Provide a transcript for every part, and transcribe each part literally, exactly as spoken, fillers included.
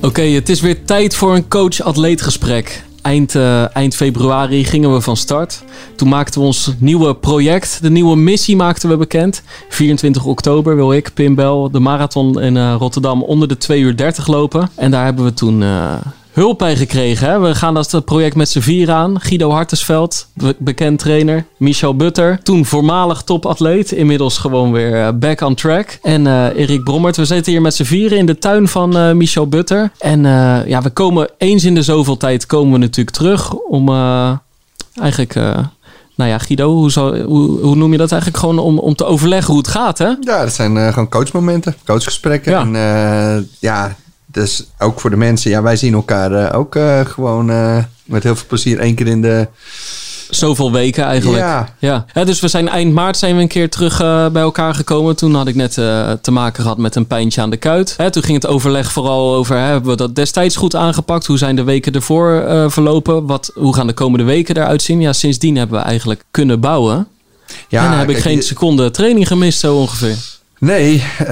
Oké, okay, het is weer tijd voor een coach-atleet gesprek. Eind, uh, eind februari gingen we van start. Toen maakten we ons nieuwe project, de nieuwe missie maakten we bekend. vierentwintig oktober wil ik, Pim Bel, de marathon in uh, Rotterdam onder de twee uur dertig lopen. En daar hebben we toen uh, hulp bij gekregen. Hè? We gaan dat project met z'n vier aan. Guido Hartesveld, be- bekend trainer. Michel Butter, toen voormalig topatleet. Inmiddels gewoon weer uh, back on track. En uh, Erik Brommert. We zitten hier met z'n vieren in de tuin van uh, Michel Butter. En uh, ja, we komen eens in de zoveel tijd komen we natuurlijk terug om uh, eigenlijk... Uh, Nou ja, Guido, hoe, zou, hoe, hoe noem je dat eigenlijk? Gewoon om, om te overleggen hoe het gaat, hè? Ja, dat zijn uh, gewoon coachmomenten, coachgesprekken. Ja. En uh, ja, dus ook voor de mensen. Ja, wij zien elkaar uh, ook uh, gewoon uh, met heel veel plezier één keer in de... Zoveel weken eigenlijk. Ja. Ja. Ja, dus we zijn eind maart zijn we een keer terug uh, bij elkaar gekomen. Toen had ik net uh, te maken gehad met een pijntje aan de kuit. Hè, toen ging het overleg vooral over, hè, hebben we dat destijds goed aangepakt? Hoe zijn de weken ervoor uh, verlopen? Wat, hoe gaan de komende weken eruit zien? Ja, sindsdien hebben we eigenlijk kunnen bouwen. Ja, en dan heb ik geen seconde training gemist, zo ongeveer. Nee, uh,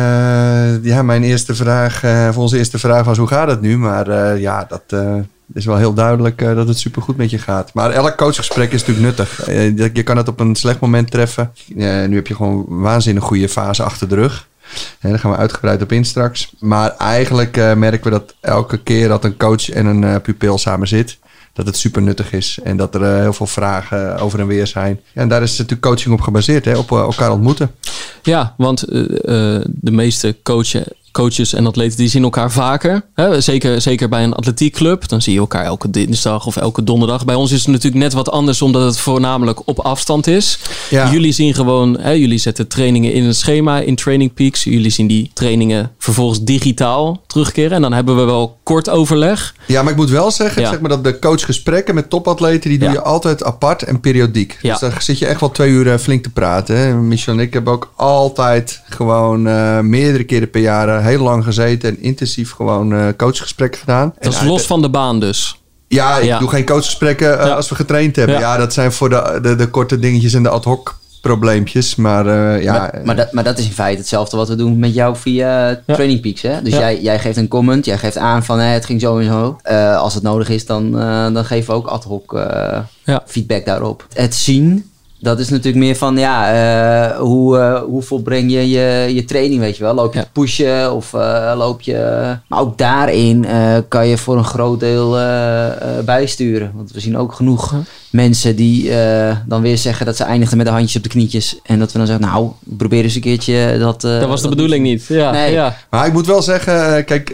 ja, mijn eerste vraag, uh, voor onze eerste vraag was hoe gaat het nu? Maar uh, ja, dat... Uh, Het is wel heel duidelijk uh, dat het supergoed met je gaat. Maar elk coachgesprek is natuurlijk nuttig. Uh, je kan het op een slecht moment treffen. Uh, nu heb je gewoon een waanzinnig goede fase achter de rug. Uh, daar gaan we uitgebreid op in straks. Maar eigenlijk uh, merken we dat elke keer dat een coach en een uh, pupil samen zit... dat het super nuttig is. En dat er uh, heel veel vragen over en weer zijn. Ja, en daar is natuurlijk coaching op gebaseerd. Hè? Op uh, elkaar ontmoeten. Ja, want uh, uh, de meeste coachen... Coaches en atleten die zien elkaar vaker. Hè? Zeker, zeker bij een atletiekclub. Dan zie je elkaar elke dinsdag of elke donderdag. Bij ons is het natuurlijk net wat anders omdat het voornamelijk op afstand is. Ja. Jullie zien gewoon, hè, jullie zetten trainingen in een schema in Training Peaks. Jullie zien die trainingen vervolgens digitaal terugkeren. En dan hebben we wel kort overleg. Ja, maar ik moet wel zeggen, ja. zeg maar dat de coachgesprekken met topatleten, die doe ja. je altijd apart en periodiek. Ja. Dus daar zit je echt wel twee uur flink te praten. Hè? Michel en ik hebben ook altijd gewoon uh, meerdere keren per jaar heel lang gezeten en intensief gewoon uh, coachgesprekken gedaan. Dat is en los van de baan dus? Ja, ik ja. doe geen coachgesprekken uh, ja. als we getraind hebben. Ja. ja, dat zijn voor de, de, de korte dingetjes en de ad hoc probleempjes. Maar, uh, ja. maar, maar, dat, maar dat is in feite hetzelfde wat we doen met jou via ja. Training Peaks. Hè? Dus ja. jij, jij geeft een comment, jij geeft aan van hey, het ging zo en zo. Uh, als het nodig is, dan, uh, dan geven we ook ad hoc uh, ja. feedback daarop. Het zien... Dat is natuurlijk meer van, ja, uh, hoe, uh, hoe volbreng je, je je training, weet je wel. Loop je ja. te pushen of uh, loop je... Maar ook daarin uh, kan je voor een groot deel uh, uh, bijsturen. Want we zien ook genoeg huh? mensen die uh, dan weer zeggen dat ze eindigden met de handjes op de knietjes. En dat we dan zeggen, nou, probeer eens een keertje dat... Uh, dat was de dat bedoeling niet. Ja. Nee. Ja. Maar ik moet wel zeggen, kijk,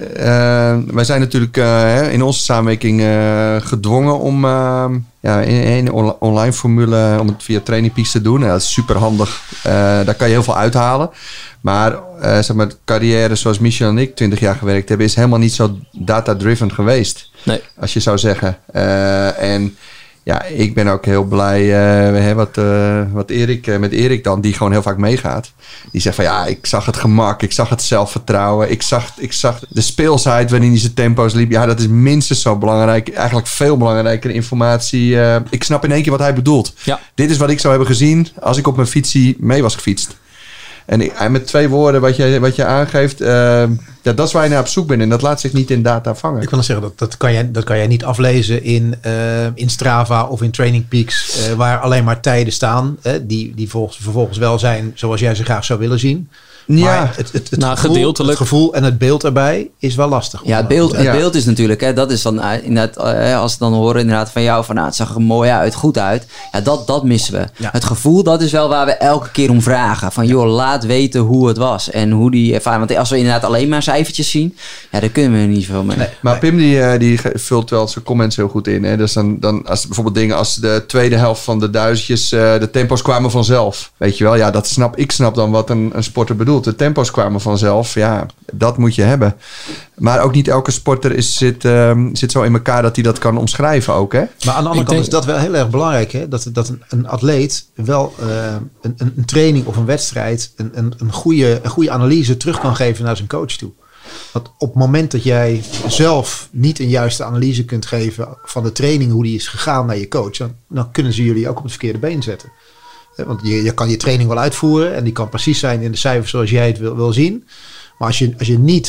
uh, wij zijn natuurlijk uh, in onze samenwerking uh, gedwongen om... Uh, Ja, in een online formule om het via Training Peaks te doen. Ja, dat is super handig. Uh, daar kan je heel veel uithalen. Maar uh, zeg maar, carrière zoals Michel en ik twintig jaar gewerkt hebben... is helemaal niet zo data-driven geweest. Nee. Als je zou zeggen. Uh, en ja, ik ben ook heel blij uh, hè, wat, uh, wat Erik, uh, met Erik dan, die gewoon heel vaak meegaat. Die zegt van ja, ik zag het gemak, ik zag het zelfvertrouwen. Ik zag, ik zag de speelsheid waarin hij zijn tempo's liep. Ja, dat is minstens zo belangrijk. Eigenlijk veel belangrijker informatie. Uh, ik snap in één keer wat hij bedoelt. Ja. Dit is wat ik zou hebben gezien als ik op mijn fietsie mee was gefietst. En ik, met twee woorden wat je, wat je aangeeft... Uh, ja, dat is waar je naar op zoek bent. En dat laat zich niet in data vangen. Ik wil dan zeggen, dat, dat, kan jij, dat kan jij niet aflezen in, uh, in Strava of in Training Peaks... Uh, waar alleen maar tijden staan... Uh, die, die volgens, vervolgens wel zijn zoals jij ze graag zou willen zien... Ja, maar het, het, het, nou, gevoel, gedeeltelijk. het gevoel en het beeld erbij is wel lastig. Ja, het beeld, het ja. beeld is natuurlijk, hè, dat is dan inderdaad, uh, als we dan horen inderdaad van jou, van nou, het zag er mooi uit, goed uit. Ja, dat, dat missen we. Ja. Het gevoel, dat is wel waar we elke keer om vragen. Van joh, laat weten hoe het was en hoe die ervaring. Want als we inderdaad alleen maar cijfertjes zien, ja, daar kunnen we er niet veel mee. Nee, maar Pim die, die vult wel zijn comments heel goed in. Hè? Dus dan, dan als bijvoorbeeld dingen als de tweede helft van de duizendjes, uh, de tempo's kwamen vanzelf. Weet je wel, ja, dat snap ik snap dan wat een, een sporter bedoelt. De tempo's kwamen vanzelf, ja, dat moet je hebben. Maar ook niet elke sporter is, zit, um, zit zo in elkaar dat hij dat kan omschrijven ook, hè? Maar aan de andere ik kant denk... is dat wel heel erg belangrijk, hè? Dat, dat een, een atleet wel uh, een, een training of een wedstrijd een, een, een, goede, een goede analyse terug kan geven naar zijn coach toe. Want op het moment dat jij zelf niet een juiste analyse kunt geven van de training, hoe die is gegaan naar je coach, dan, dan kunnen ze jullie ook op het verkeerde been zetten. Want je, je kan je training wel uitvoeren en die kan precies zijn in de cijfers zoals jij het wil, wil zien. Maar als je, als je niet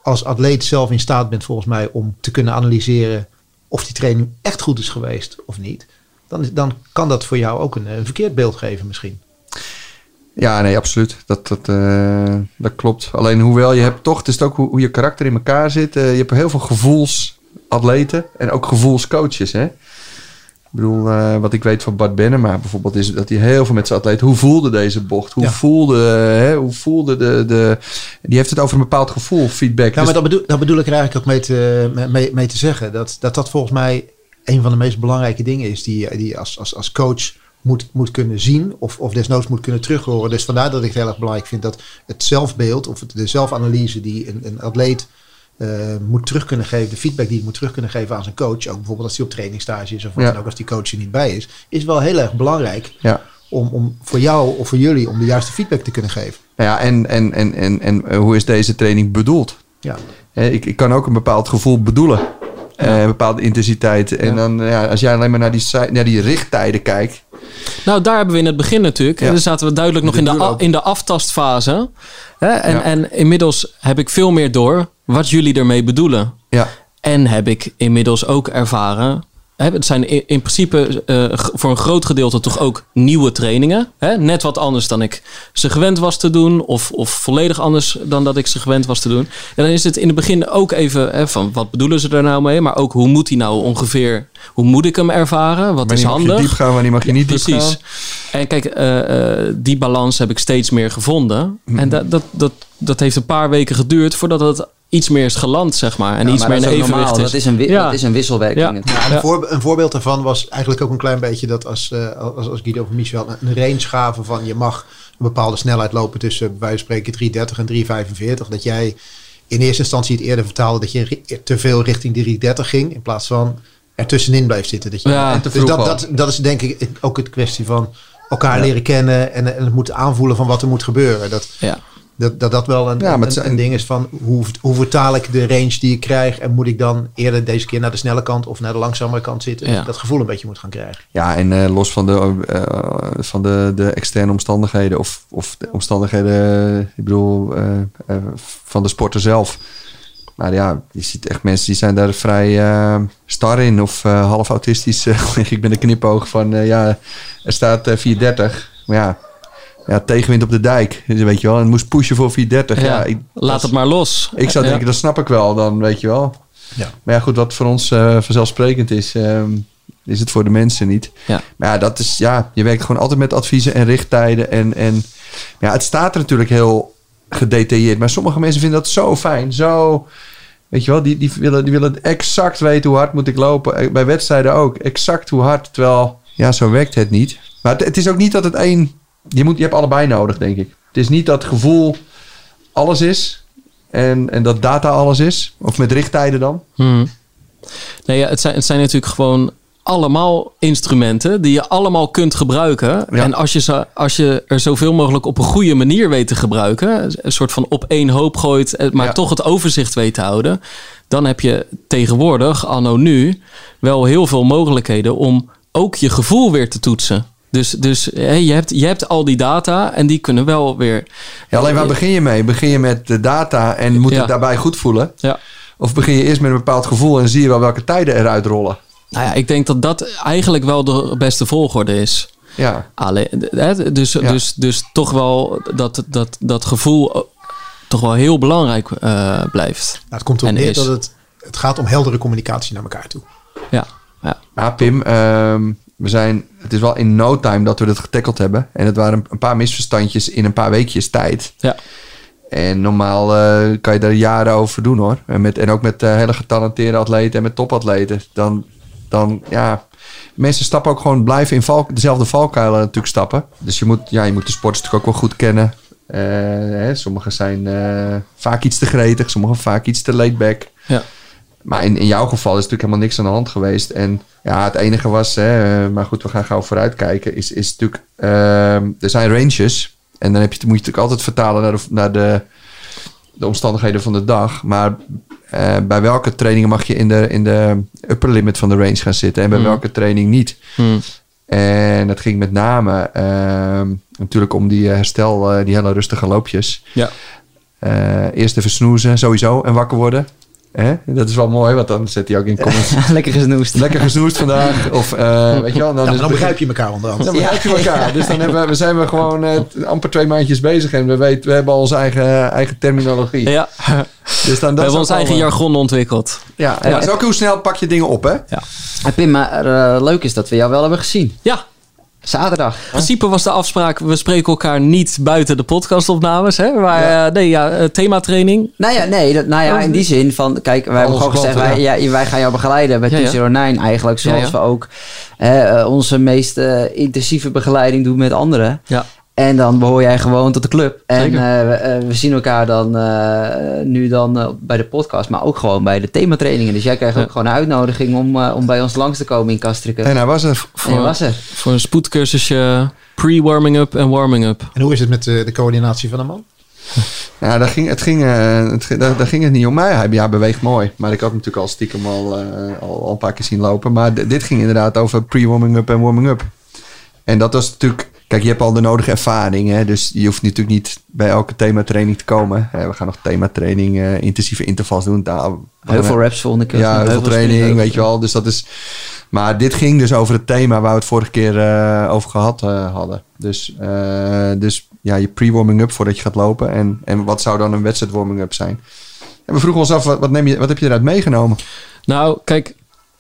als atleet zelf in staat bent volgens mij om te kunnen analyseren of die training echt goed is geweest of niet, dan, dan kan dat voor jou ook een, een verkeerd beeld geven misschien. Ja, nee, absoluut. Dat, dat, uh, dat klopt. Alleen hoewel je hebt toch, het is ook hoe, hoe je karakter in elkaar zit. Uh, je hebt heel veel gevoelsatleten en ook gevoelscoaches. Hè? Ik bedoel, uh, wat ik weet van Bart Bennema bijvoorbeeld, is dat hij heel veel met zijn atleet. Hoe voelde deze bocht? Hoe ja. voelde, hè, hoe voelde de, de. Die heeft het over een bepaald gevoel, feedback. Ja, dus, maar dat bedoel, dat bedoel ik er eigenlijk ook mee te, mee, mee te zeggen. Dat, dat dat volgens mij een van de meest belangrijke dingen is die, die als, als, als coach moet, moet kunnen zien of, of desnoods moet kunnen terughoren. Dus vandaar dat ik het heel erg belangrijk vind dat het zelfbeeld of de zelfanalyse die een, een atleet uh, moet terug kunnen geven, de feedback die hij moet terug kunnen geven aan zijn coach, ook bijvoorbeeld als hij op trainingstage is of wat ja. dan ook als die coach er niet bij is, is wel heel erg belangrijk ja. om, om voor jou of voor jullie om de juiste feedback te kunnen geven. Nou ja, en, en, en, en, en hoe is deze training bedoeld? Ja. Ik, ik kan ook een bepaald gevoel bedoelen. Ja. Uh, een bepaalde intensiteit. En ja. dan, ja, als jij alleen maar naar die, naar die richttijden kijkt. Nou, daar hebben we in het begin natuurlijk. Ja. Daar zaten we duidelijk nog in de, a, in de aftastfase. Hè? En, ja. en inmiddels heb ik veel meer door wat jullie ermee bedoelen. Ja. En heb ik inmiddels ook ervaren. Hè? Het zijn in, in principe uh, voor een groot gedeelte toch ook nieuwe trainingen. Hè? Net wat anders dan ik ze gewend was te doen. Of, of volledig anders dan dat ik ze gewend was te doen. En dan is het in het begin ook even hè, van wat bedoelen ze er nou mee. Maar ook hoe moet hij nou ongeveer. Hoe moet ik hem ervaren? Wat wanneer is handig? Wanneer mag je diep gaan, wanneer mag je niet diep Precies. gaan? En kijk, uh, uh, die balans heb ik steeds meer gevonden. Mm-hmm. En dat, dat, dat, dat heeft een paar weken geduurd voordat het iets meer is geland, zeg maar. En ja, iets maar meer in evenwicht normaal. is. Dat is, een wi- ja. dat is een wisselwerking. Ja. Ja, een, ja. voor, een voorbeeld daarvan was eigenlijk ook een klein beetje dat als, uh, als, als Guido van Michel een range gaven van je mag een bepaalde snelheid lopen tussen bij wijze van spreken drie dertig en drie vijfenveertig. Dat jij in eerste instantie het eerder vertaalde dat je te veel richting drie dertig ging in plaats van er tussenin bleef zitten. Dat je, ja, dus dat, dat, dat is denk ik ook het kwestie van elkaar ja. leren kennen en, en het moeten aanvoelen van wat er moet gebeuren. Dat, ja. Dat, dat dat wel een, ja, een, een, een ding is van hoe, hoe vertaal ik de range die ik krijg en moet ik dan eerder deze keer naar de snelle kant of naar de langzamere kant zitten. Ja. Dat, dat gevoel een beetje moet gaan krijgen. Ja, en uh, los van de, uh, van de, de externe omstandigheden of, of de omstandigheden, ik bedoel, uh, uh, van de sporter zelf. Maar ja, je ziet echt mensen die zijn daar vrij uh, star in of uh, half autistisch. Uh, ik ben de knipoog van uh, ja, er staat uh, vier dertig. Maar ja. Ja, tegenwind op de dijk, weet je wel. En moest pushen voor vier dertig. Ja, ja, ik, laat dat, het maar los. Ik zou denken, ja. dat snap ik wel dan, weet je wel. Ja. Maar ja, goed, wat voor ons uh, vanzelfsprekend is, um, is het voor de mensen niet. Ja. Maar ja, dat is, ja, je werkt gewoon altijd met adviezen en richttijden. En, en ja, het staat er natuurlijk heel gedetailleerd. Maar sommige mensen vinden dat zo fijn, zo... Weet je wel, die, die, willen, die willen exact weten hoe hard moet ik lopen. Bij wedstrijden ook, exact hoe hard. Terwijl, ja, zo werkt het niet. Maar het, het is ook niet dat het één... Je, moet, je hebt allebei nodig, denk ik. Het is niet dat gevoel alles is. En, en dat data alles is. Of met richttijden dan. Hmm. Nee, ja, het, zijn, het zijn natuurlijk gewoon allemaal instrumenten die je allemaal kunt gebruiken. Ja. En als je, ze, als je er zoveel mogelijk op een goede manier weet te gebruiken. Een soort van op één hoop gooit. Maar ja. toch het overzicht weet te houden. Dan heb je tegenwoordig, anno nu, wel heel veel mogelijkheden om ook je gevoel weer te toetsen. Dus, dus hè, je, hebt, je hebt al die data en die kunnen wel weer... Ja, alleen waar begin je mee? Begin je met de data en moet ja. het daarbij goed voelen? Ja. Of begin je eerst met een bepaald gevoel en zie je wel welke tijden eruit rollen? Nou ja, ik denk dat dat eigenlijk wel de beste volgorde is. Ja. Alleen, hè, dus, ja. dus, dus toch wel dat, dat, dat gevoel toch wel heel belangrijk uh, blijft. Nou, het komt erop neer dat het, het gaat om heldere communicatie naar elkaar toe. Ja. Ja, ja Pim... Um, We zijn, het is wel in no time dat we dat getackeld hebben. En het waren een paar misverstandjes in een paar weekjes tijd. Ja. En normaal uh, kan je daar jaren over doen hoor. En, met, en ook met uh, hele getalenteerde atleten en met topatleten. Dan, dan ja, mensen stappen ook gewoon blijven in val, dezelfde valkuilen natuurlijk stappen. Dus je moet, ja, je moet de sporters natuurlijk ook wel goed kennen. Uh, hè, sommigen zijn uh, vaak iets te gretig, sommigen vaak iets te laid back. Ja. Maar in, in jouw geval is natuurlijk helemaal niks aan de hand geweest. En ja, het enige was, hè, maar goed, we gaan gauw vooruitkijken. Is, is natuurlijk, uh, er zijn ranges. En dan heb je, moet je natuurlijk altijd vertalen naar de, naar de, de omstandigheden van de dag. Maar uh, bij welke trainingen mag je in de, in de upper limit van de range gaan zitten? En bij hmm. welke training niet? Hmm. En het ging met name uh, natuurlijk om die herstel, uh, die hele rustige loopjes. Ja. Uh, eerst even snoezen, sowieso, en wakker worden. Eh? Dat is wel mooi, want dan zet hij ook in comments. Lekker gesnoest. Lekker gesnoest vandaag. Of, uh, weet je wel, dan, ja, is dan begrijp je elkaar onderhand. Dan begrijp je elkaar. Dus dan hebben we, we zijn we gewoon uh, amper twee maandjes bezig. En we, weten, we hebben al onze eigen, eigen terminologie. Ja. Dus dan, dat we hebben ons eigen al, jargon ontwikkeld. Ja, en dat is ook hoe snel pak je dingen op, hè? Ja. En Pim, maar uh, leuk is dat we jou wel hebben gezien. Ja. Zaterdag. In principe was de afspraak, we spreken elkaar niet buiten de podcastopnames. Hè? Maar ja. Uh, nee, ja, uh, thematraining. Nou ja, nee, dat, nou ja, in die zin van, kijk, wij hebben gewoon gezegd, wij, ja, wij gaan jou begeleiden bij ja, ja. negen eigenlijk. Zoals ja, ja. we ook uh, onze meest uh, intensieve begeleiding doen met anderen. Ja. En dan behoor jij gewoon tot de club. En uh, we, uh, we zien elkaar dan uh, nu dan uh, bij de podcast, maar ook gewoon bij de thematrainingen. Dus jij krijgt ja. ook gewoon een uitnodiging om, uh, om bij ons langs te komen in Castricum. En hij was er. Voor, en was er. Voor een spoedcursusje pre-warming-up en warming-up. En hoe is het met de, de coördinatie van de man? Ja, daar ging, het ging, uh, het, daar, daar ging het niet om mij. Hij ja, beweegt mooi. Maar ik had natuurlijk al stiekem al, uh, al, al een paar keer zien lopen. Maar d- dit ging inderdaad over pre-warming-up en warming-up. En dat was natuurlijk... Kijk, je hebt al de nodige ervaring, hè? Dus je hoeft natuurlijk niet bij elke thematraining te komen. We gaan nog thematraining, uh, intensieve intervals doen. Nou, heel veel reps volgende keer. Ja, heel veel training, weet je wel. Dus dat is... Maar dit ging dus over het thema waar we het vorige keer uh, over gehad uh, hadden. Dus, uh, dus ja, je pre-warming-up voordat je gaat lopen. En, en wat zou dan een wedstrijd warming-up zijn? En we vroegen ons af, wat, wat, neem je, wat heb je eruit meegenomen? Nou, kijk,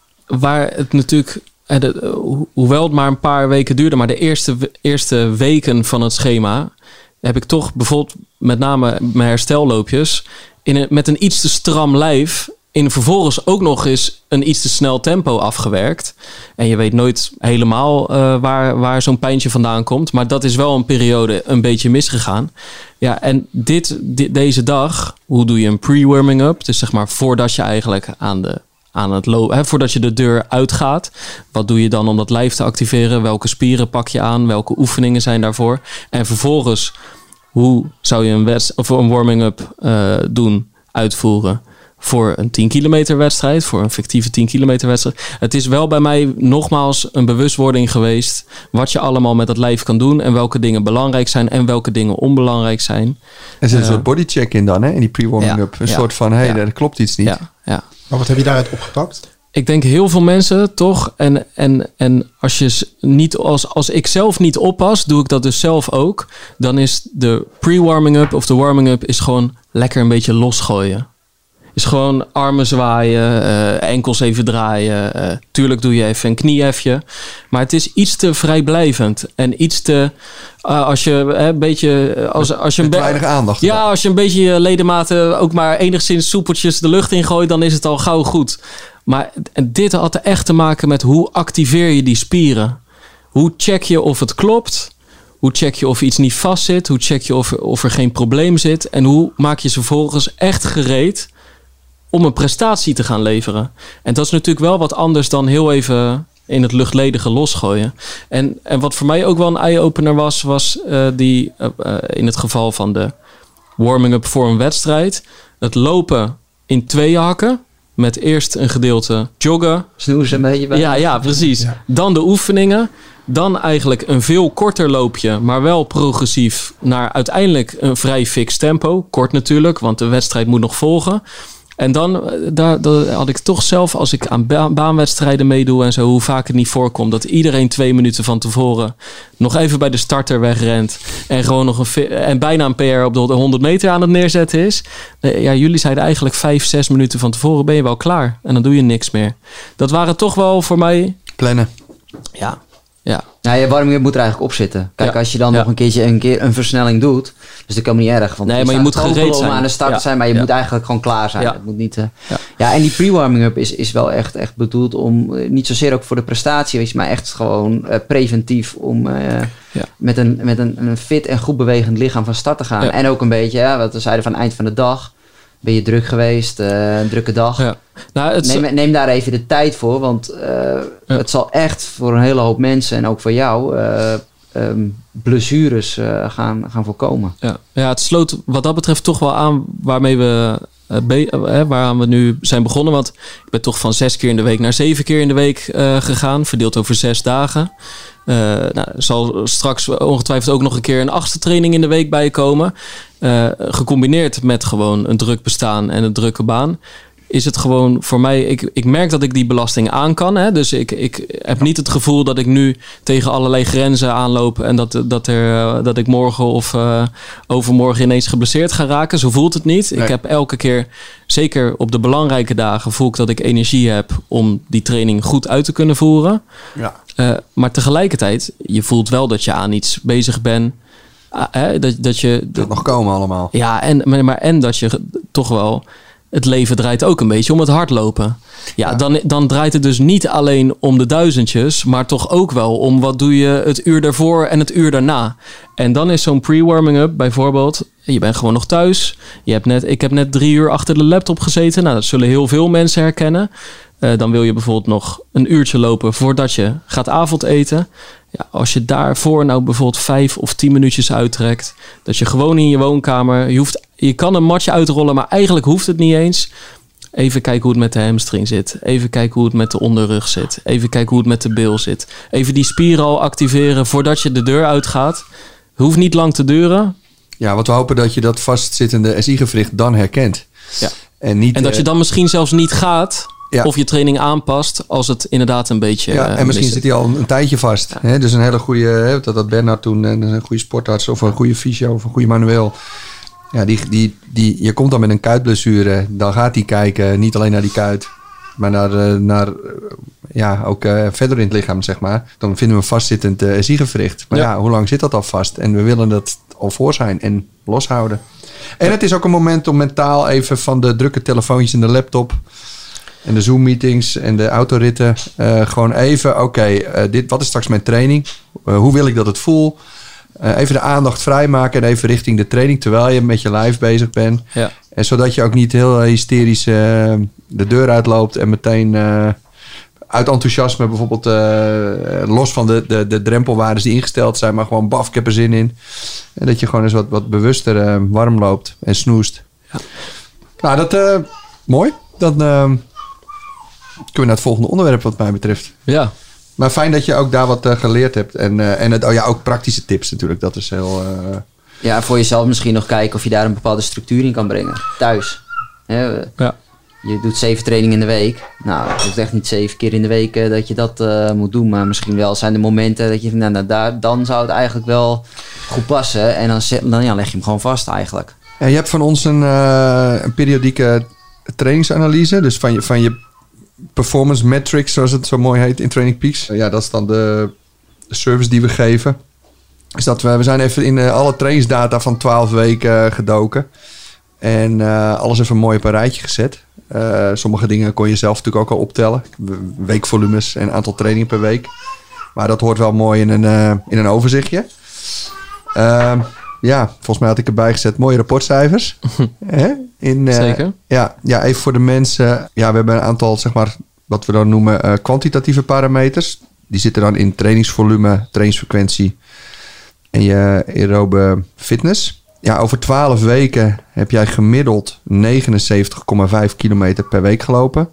waar het natuurlijk... De, ho- hoewel het maar een paar weken duurde, maar de eerste, eerste weken van het schema heb ik toch bijvoorbeeld met name mijn herstelloopjes in een, met een iets te stram lijf in vervolgens ook nog eens een iets te snel tempo afgewerkt. En je weet nooit helemaal uh, waar, waar zo'n pijntje vandaan komt, maar dat is wel een periode een beetje misgegaan. Ja, en dit, dit deze dag, hoe doe je een pre-warming up? Dus zeg maar voordat je eigenlijk aan de aan het lopen, hè, voordat je de deur uitgaat. Wat doe je dan om dat lijf te activeren? Welke spieren pak je aan? Welke oefeningen zijn daarvoor? En vervolgens, hoe zou je een, wedst- of een warming-up uh, doen, uitvoeren voor een tien kilometer wedstrijd, voor een fictieve tien kilometer wedstrijd? Het is wel bij mij nogmaals een bewustwording geweest wat je allemaal met dat lijf kan doen en welke dingen belangrijk zijn en welke dingen onbelangrijk zijn. Er zit een uh, soort bodycheck in dan, hè? In die pre-warming-up. Een ja, soort van, hé, hey, ja. daar klopt iets niet. Ja, ja. Maar wat heb je daaruit opgepakt? Ik denk heel veel mensen toch. En, en, en als, je niet, als, als ik zelf niet oppas, doe ik dat dus zelf ook. Dan is de pre-warming-up of de warming-up is gewoon lekker een beetje losgooien. Is gewoon armen zwaaien, uh, enkels even draaien. Uh, tuurlijk doe je even een kniehefje. Maar het is iets te vrijblijvend. En iets te... Uh, als je uh, een beetje... Als, als je een be- weinig aandacht. Ja, als je een beetje je ledematen ook maar enigszins soepeltjes de lucht ingooit, dan is het al gauw goed. Maar dit had echt te maken met hoe activeer je die spieren? Hoe check je of het klopt? Hoe check je of iets niet vast zit? Hoe check je of, of er geen probleem zit? En hoe maak je ze vervolgens echt gereed om een prestatie te gaan leveren? En dat is natuurlijk wel wat anders dan heel even in het luchtledige losgooien. En, en wat voor mij ook wel een eye-opener was, was uh, die uh, uh, in het geval van de warming-up voor een wedstrijd, het lopen in twee hakken. Met eerst een gedeelte joggen. Snoezen een beetje bij. Ja, ja, precies. Ja. Dan de oefeningen. Dan eigenlijk een veel korter loopje, maar wel progressief naar uiteindelijk een vrij fix tempo. Kort natuurlijk, want de wedstrijd moet nog volgen. En dan daar, daar had ik toch zelf, als ik aan ba- baanwedstrijden meedoe en zo, hoe vaak het niet voorkomt, dat iedereen twee minuten van tevoren nog even bij de starter wegrent en gewoon nog een fi- en bijna een P R op de honderd meter aan het neerzetten is. Ja, jullie zeiden eigenlijk vijf, zes minuten van tevoren ben je wel klaar en dan doe je niks meer. Dat waren toch wel voor mij plannen. Ja. Ja. Nou, je warming-up moet er eigenlijk op zitten. Kijk, ja. als je dan ja. nog een keertje een keer een versnelling doet, dus dat kan niet erg. Want nee, maar je moet gereed zijn. aan de start ja. zijn, maar je ja. moet eigenlijk gewoon klaar zijn. Ja, het moet niet, uh... ja. ja, en die pre-warming-up is, is wel echt, echt bedoeld om, uh, niet zozeer ook voor de prestatie, weet je, maar echt gewoon uh, preventief om uh, ja. met, een, met een, een fit en goed bewegend lichaam van start te gaan. Ja. En ook een beetje, ja, wat we zeiden van eind van de dag. Ben je druk geweest, uh, een drukke dag. Ja. Nou, het neem, neem daar even de tijd voor, want uh, ja. het zal echt voor een hele hoop mensen en ook voor jou uh, um, blessures uh, gaan, gaan voorkomen. Ja. ja, het sloot wat dat betreft toch wel aan waarmee we, uh, be- uh, waaraan we nu zijn begonnen. Want ik ben toch van zes keer in de week naar zeven keer in de week uh, gegaan, verdeeld over zes dagen. Uh, nou, er zal straks ongetwijfeld ook nog een keer een achtste training in de week bij komen. Uh, gecombineerd met gewoon een druk bestaan en een drukke baan, is het gewoon voor mij... Ik, ik merk dat ik die belasting aan kan. Hè? Dus ik, ik heb niet het gevoel dat ik nu tegen allerlei grenzen aanloop... en dat, dat, er, dat ik morgen of uh, overmorgen ineens geblesseerd ga raken. Zo voelt het niet. Nee. Ik heb elke keer, zeker op de belangrijke dagen... voel ik dat ik energie heb om die training goed uit te kunnen voeren. Ja. Uh, maar tegelijkertijd, je voelt wel dat je aan iets bezig bent... Uh, hè? Dat, dat je... Dat nog komen allemaal. Ja, en, maar, maar en dat je toch wel... Het leven draait ook een beetje om het hardlopen. Ja, ja. Dan, dan draait het dus niet alleen om de duizendjes... maar toch ook wel om wat doe je het uur daarvoor en het uur daarna. En dan is zo'n pre-warming-up bijvoorbeeld... je bent gewoon nog thuis. Je hebt net, ik heb net drie uur achter de laptop gezeten. Nou, dat zullen heel veel mensen herkennen. Uh, dan wil je bijvoorbeeld nog een uurtje lopen... voordat je gaat avondeten. Ja, als je daarvoor nou bijvoorbeeld vijf of tien minuutjes uittrekt... dat je gewoon in je woonkamer... je, hoeft, je kan een matje uitrollen, maar eigenlijk hoeft het niet eens. Even kijken hoe het met de hamstring zit. Even kijken hoe het met de onderrug zit. Even kijken hoe het met de bil zit. Even die spieren al activeren voordat je de deur uitgaat. Hoeft niet lang te duren. Ja, want we hopen dat je dat vastzittende S I-gewricht dan herkent. Ja. En, niet, en dat je dan misschien zelfs niet gaat... Ja. Of je training aanpast als het inderdaad een beetje... Ja, en misschien zit hij al een, een tijdje vast. Ja. Hè? Dus een hele goede... Hè, dat had Bernard toen, een goede sportarts... of een goede fysio of een goede manueel. Ja, die, die, die, je komt dan met een kuitblessure. Dan gaat hij kijken, niet alleen naar die kuit... maar naar, naar ja, ook uh, verder in het lichaam, zeg maar. Dan vinden we een vastzittend uh, S I-gewricht. Maar ja. ja, hoe lang zit dat al vast? En we willen dat al voor zijn en loshouden. En ja. Het is ook een moment om mentaal even van de drukke telefoontjes en de laptop... en de Zoom-meetings en de autoritten. Uh, gewoon even, oké, okay, uh, dit, wat is straks mijn training? Uh, hoe wil ik dat het voel? Uh, even de aandacht vrijmaken en even richting de training... terwijl je met je lijf bezig bent. Ja. En zodat je ook niet heel hysterisch uh, de deur uitloopt... en meteen uh, uit enthousiasme bijvoorbeeld... Uh, los van de, de, de drempelwaardes die ingesteld zijn... maar gewoon baf, ik heb er zin in. En dat je gewoon eens wat, wat bewuster uh, warm loopt en snoest. Ja. Nou, dat... Uh, mooi. Dan... Uh, kunnen we naar het volgende onderwerp wat mij betreft. Ja. Maar fijn dat je ook daar wat uh, geleerd hebt. En, uh, en het, oh ja, ook praktische tips natuurlijk. Dat is heel... Uh... Ja, voor jezelf misschien nog kijken of je daar een bepaalde structuur in kan brengen. Thuis. He, ja. Je doet zeven trainingen in de week. Nou, het is echt niet zeven keer in de week uh, dat je dat uh, moet doen. Maar misschien wel zijn er momenten dat je... Nou, nou, daar, dan zou het eigenlijk wel goed passen. En dan, dan ja, leg je hem gewoon vast eigenlijk. Ja, je hebt van ons een, uh, een periodieke trainingsanalyse. Dus van je... Van je performance metrics, zoals het zo mooi heet in Training Peaks. Ja, dat is dan de, de service die we geven. Is dat we, we zijn even in uh, alle trainingsdata van twaalf weken uh, gedoken. En uh, alles even mooi op een rijtje gezet. Uh, sommige dingen kon je zelf natuurlijk ook al optellen. Weekvolumes en aantal trainingen per week. Maar dat hoort wel mooi in een, uh, in een overzichtje. Uh, ja, volgens mij had ik erbij gezet mooie rapportcijfers. Hè? In, uh, Zeker. Ja, ja, even voor de mensen. Ja, we hebben een aantal, zeg maar, wat we dan noemen uh, kwantitatieve parameters. Die zitten dan in trainingsvolume, trainingsfrequentie en je aerobe fitness. Ja, over twaalf weken heb jij gemiddeld negenenzeventig komma vijf kilometer per week gelopen.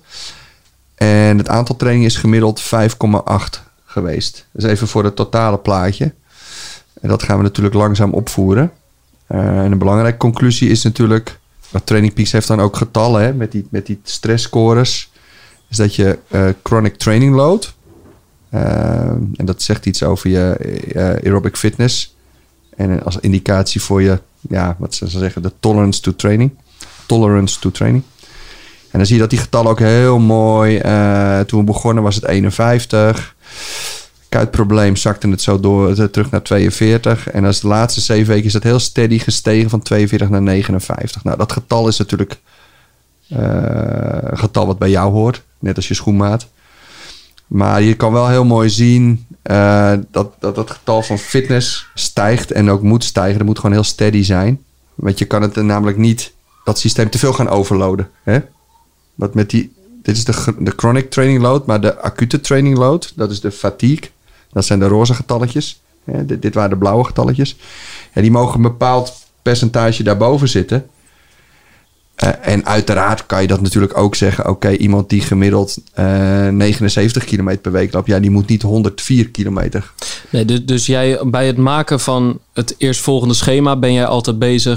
En het aantal trainingen is gemiddeld vijf komma acht geweest. Dus even voor het totale plaatje. En dat gaan we natuurlijk langzaam opvoeren. Uh, en een belangrijke conclusie is natuurlijk... Training Peaks heeft dan ook getallen, hè, met die, met die stressscores. Is dat je uh, chronic training load... Uh, en dat zegt iets over je uh, aerobic fitness. En als indicatie voor je... Ja, wat ze zeggen, de tolerance to training. Tolerance to training. En dan zie je dat die getallen ook heel mooi... Uh, toen we begonnen was het eenenvijftig... Kuitprobleem zakte het zo door terug naar tweeënveertig. En als de laatste zeven weken is dat heel steady gestegen van tweeënveertig naar negenenvijftig. Nou, dat getal is natuurlijk uh, een getal wat bij jou hoort. Net als je schoenmaat. Maar je kan wel heel mooi zien uh, dat, dat dat getal van fitness stijgt en ook moet stijgen. Dat moet gewoon heel steady zijn. Want je kan het namelijk niet, dat systeem te veel gaan overloaden. Hè? Wat met die, dit is de, de chronic training load, maar de acute training load, dat is de fatigue. Dat zijn de roze getalletjes. Ja, dit, dit waren de blauwe getalletjes. Ja, die mogen een bepaald percentage daarboven zitten. Uh, en uiteraard kan je dat natuurlijk ook zeggen. Oké, okay, iemand die gemiddeld uh, negenenzeventig kilometer per week loopt. Ja, die moet niet honderdvier kilometer. Nee, dus, dus jij bij het maken van het eerstvolgende schema ben jij altijd bezig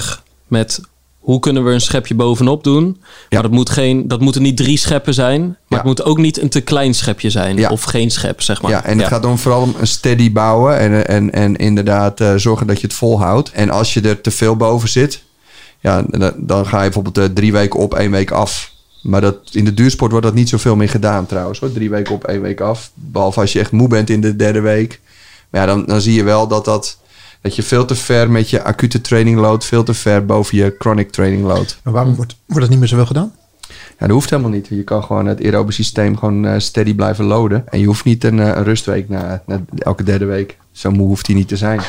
met hoe kunnen we een schepje bovenop doen. Ja. Maar dat, moet geen, dat moeten niet drie scheppen zijn. Maar ja. het moet ook niet een te klein schepje zijn. Ja. Of geen schep, zeg maar. Ja, en het ja. gaat om vooral om een steady bouwen. En, en, en inderdaad uh, zorgen dat je het volhoudt. En als je er te veel boven zit... Ja, dan ga je bijvoorbeeld uh, drie weken op, één week af. Maar dat, in de duursport wordt dat niet zoveel meer gedaan trouwens. Hoor. Drie weken op, één week af. Behalve als je echt moe bent in de derde week. Maar ja, dan, dan zie je wel dat, dat, dat je veel te ver met je acute training load... veel te ver boven je chronic training load. Maar waarom wordt, wordt dat niet meer zoveel gedaan? Ja, dat hoeft helemaal niet. Je kan gewoon het aerobe systeem gewoon uh, steady blijven loaden. En je hoeft niet een, een rustweek na, na elke derde week. Zo moe hoeft die niet te zijn.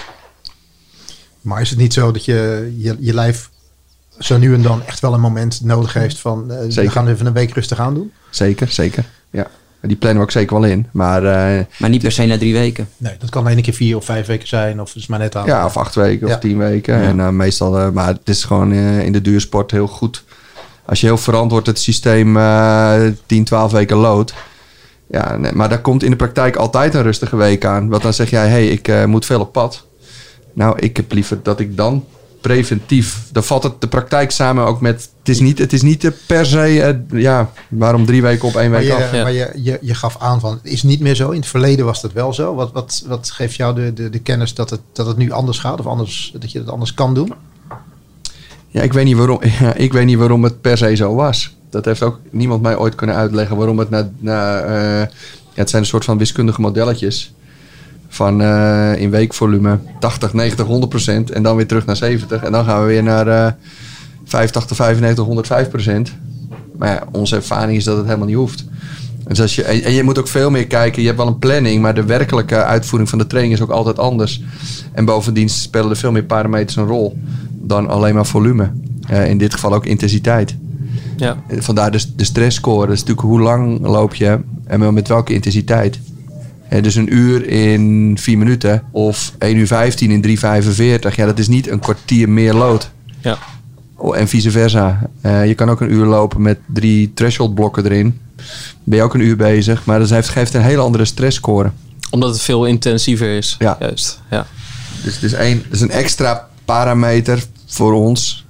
Maar is het niet zo dat je je, je lijf... zo nu en dan echt wel een moment nodig heeft van... Uh, we gaan even een week rustig aan doen? Zeker, zeker. Ja. Die plannen we ook zeker wel in. Maar, uh, maar niet per se na drie weken? Nee, dat kan één keer vier of vijf weken zijn. Of is maar net aan. Ja, of acht weken ja. of tien weken. Ja. En uh, meestal... Uh, maar het is gewoon uh, in de duursport heel goed. Als je heel verantwoord het systeem uh, tien, twaalf weken loodt. Ja, nee, maar daar komt in de praktijk altijd een rustige week aan. Want dan zeg jij, hey, ik uh, moet veel op pad. Nou, ik heb liever dat ik dan... preventief. Dan valt het de praktijk samen ook met... Het is niet, het is niet per se... Uh, ja, waarom drie weken op één week maar je, af? Ja. Maar je, je, je gaf aan van... Het is niet meer zo. In het verleden was dat wel zo. Wat, wat, wat geeft jou de, de, de kennis dat het, dat het nu anders gaat? Of anders, dat je het anders kan doen? Ja, ik weet niet waarom, ja, ik weet niet waarom het per se zo was. Dat heeft ook niemand mij ooit kunnen uitleggen. Waarom het na... na uh, ja, het zijn een soort van wiskundige modelletjes... Van uh, in weekvolume tachtig, negentig, honderd procent. En dan weer terug naar zeventig. En dan gaan we weer naar uh, vijfentachtig, vijfennegentig, honderdvijf procent. Maar ja, onze ervaring is dat het helemaal niet hoeft. Dus als je, en je moet ook veel meer kijken. Je hebt wel een planning, maar de werkelijke uitvoering van de training is ook altijd anders. En bovendien spelen er veel meer parameters een rol dan alleen maar volume. Uh, in dit geval ook intensiteit. Ja. Vandaar de, de stressscore. Dat is natuurlijk hoe lang loop je en met welke intensiteit. Dus een uur in vier minuten of één uur vijftien in drie vijfenveertig. Ja, dat is niet een kwartier meer load. Ja. En vice versa. Uh, je kan ook een uur lopen met drie threshold blokken erin. Ben je ook een uur bezig. Maar dat heeft, geeft een hele andere stressscore. Omdat het veel intensiever is. Ja. Juist. Ja. Dus het is, een, het is een extra parameter voor ons.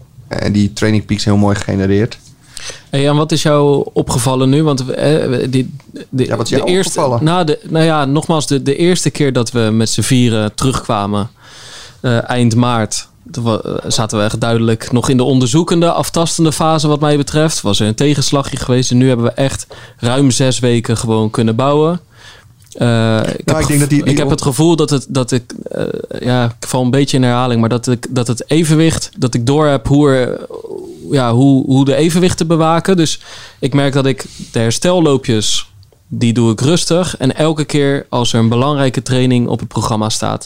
En die Training Peaks heel mooi genereert. Hey, en wat is jou opgevallen nu? Want eh, die, de, ja, wat is jou de eerste, opgevallen? Nou, de, nou ja, nogmaals, de, de eerste keer dat we met z'n vieren terugkwamen, uh, eind maart, toen zaten we echt duidelijk nog in de onderzoekende, aftastende fase wat mij betreft. Was er een tegenslagje geweest en nu hebben we echt ruim zes weken gewoon kunnen bouwen. Uh, ik nou, heb, ik denk dat die, die ik heb het gevoel dat het dat ik uh, ja, ik val een beetje in herhaling, maar dat ik dat het evenwicht, dat ik door heb hoe er, ja, hoe, hoe de evenwicht te bewaken. Dus ik merk dat ik de herstelloopjes, die doe ik rustig. En elke keer als er een belangrijke training op het programma staat,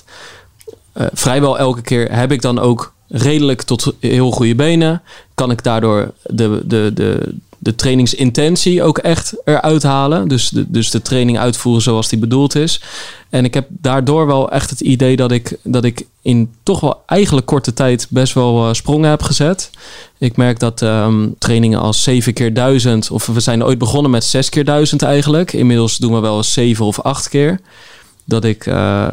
uh, vrijwel elke keer heb ik dan ook redelijk tot heel goede benen. Kan ik daardoor de, de, de, de trainingsintentie ook echt eruit halen. Dus de, dus de training uitvoeren zoals die bedoeld is. En ik heb daardoor wel echt het idee dat ik, dat ik in toch wel eigenlijk korte tijd best wel uh, sprongen heb gezet. Ik merk dat um, trainingen als zeven keer duizend, of we zijn ooit begonnen met zes keer duizend eigenlijk. Inmiddels doen we wel eens zeven of acht keer. Dat ik, uh,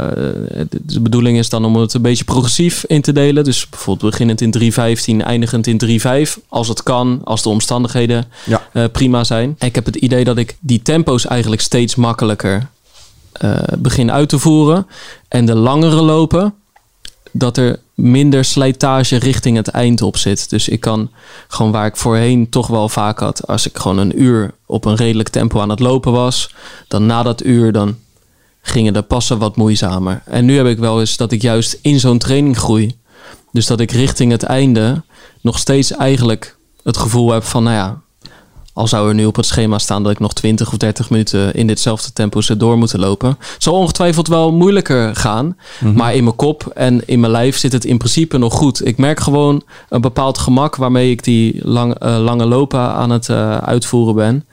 de bedoeling is dan om het een beetje progressief in te delen. Dus bijvoorbeeld beginnend in drie vijftien, eindigend in drie vijf. Als het kan, als de omstandigheden ja. uh, prima zijn. En ik heb het idee dat ik die tempo's eigenlijk steeds makkelijker uh, begin uit te voeren. En de langere lopen, dat er minder slijtage richting het eind op zit. Dus ik kan gewoon waar ik voorheen toch wel vaak had, als ik gewoon een uur op een redelijk tempo aan het lopen was, dan na dat uur dan gingen de passen wat moeizamer. En nu heb ik wel eens dat ik juist in zo'n training groei. Dus dat ik richting het einde nog steeds eigenlijk het gevoel heb van, nou ja, al zou er nu op het schema staan dat ik nog twintig of dertig minuten in ditzelfde tempo zou door moeten lopen. Het zal ongetwijfeld wel moeilijker gaan. Mm-hmm. Maar in mijn kop en in mijn lijf zit het in principe nog goed. Ik merk gewoon een bepaald gemak waarmee ik die lang, uh, lange lopen aan het uh, uitvoeren ben.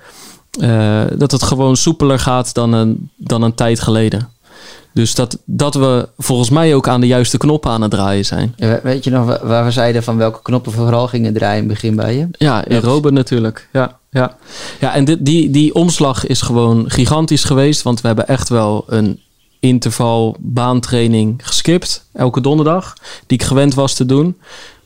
Uh, dat het gewoon soepeler gaat dan een, dan een tijd geleden. Dus dat, dat we volgens mij ook aan de juiste knoppen aan het draaien zijn. Ja, weet je nog waar we zeiden van welke knoppen we vooral gingen draaien in het begin bij je? Ja, aerobe natuurlijk. Ja, ja. ja en dit, die, die omslag is gewoon gigantisch geweest. Want we hebben echt wel een interval baantraining geskipt. Elke donderdag. Die ik gewend was te doen.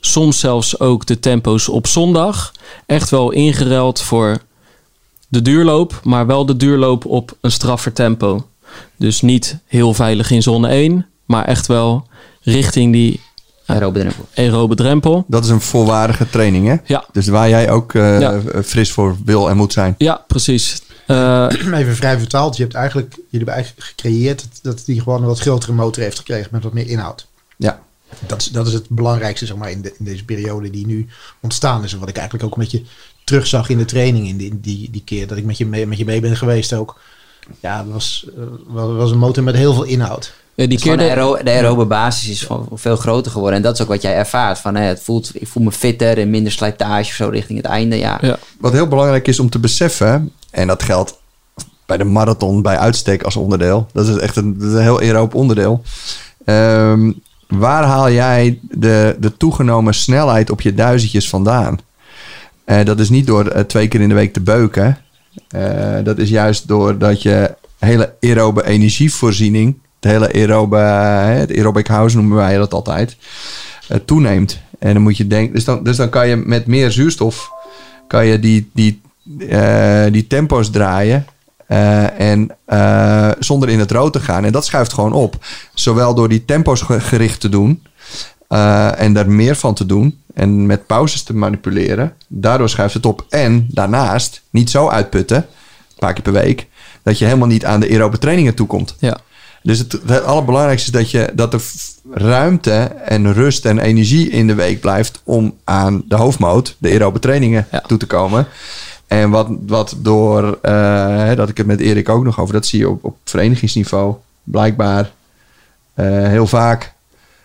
soms zelfs ook de tempo's op zondag. Echt wel ingeruild voor de duurloop, maar wel de duurloop op een straffer tempo. Dus niet heel veilig in zone één, maar echt wel richting die aerobe drempel. aerobe drempel. Dat is een volwaardige training, hè? Ja. Dus waar jij ook uh, ja. fris voor wil en moet zijn. Ja, precies. Uh, Even vrij vertaald. Je hebt eigenlijk, jullie hebben eigenlijk gecreëerd dat, dat die gewoon een wat grotere motor heeft gekregen met wat meer inhoud. Ja. Dat is, dat is het belangrijkste, zeg maar, in, de, in deze periode die nu ontstaan is. En wat ik eigenlijk ook een beetje terugzag in de training in die, die, die keer dat ik met je mee, met je mee ben geweest ook. Ja, dat was, uh, was een motor met heel veel inhoud. Ja, die keer de, aero, de aerobe basis is van, veel groter geworden. En dat is ook wat jij ervaart. Van, hè, het voelt, ik voel me fitter en minder slijtage of zo richting het einde. Ja. Ja. Wat heel belangrijk is om te beseffen, en dat geldt bij de marathon bij uitstek als onderdeel. Dat is echt een, een heel aerobe onderdeel. Um, waar haal jij de, de toegenomen snelheid op je duizendjes vandaan? Uh, dat is niet door uh, twee keer in de week te beuken. Uh, dat is juist doordat je hele aerobe energievoorziening, de hele aerobe, uh, het aerobic house noemen wij dat altijd, uh, toeneemt. En dan moet je denken, dus dan, dus dan kan je met meer zuurstof kan je die, die, uh, die tempo's draaien. Uh, en uh, zonder in het rood te gaan. En dat schuift gewoon op. Zowel door die tempo's gericht te doen. Uh, en daar meer van te doen. En met pauzes te manipuleren. Daardoor schuift het op. En daarnaast niet zo uitputten. Een paar keer per week. Dat je helemaal niet aan de aerobe trainingen toekomt. Ja. Dus het, het allerbelangrijkste is dat, je, dat er ruimte en rust en energie in de week blijft. Om aan de hoofdmoot, de aerobe trainingen, ja. toe te komen. En wat, wat door, uh, dat ik het met Erik ook nog over, dat zie je op, op verenigingsniveau blijkbaar uh, heel vaak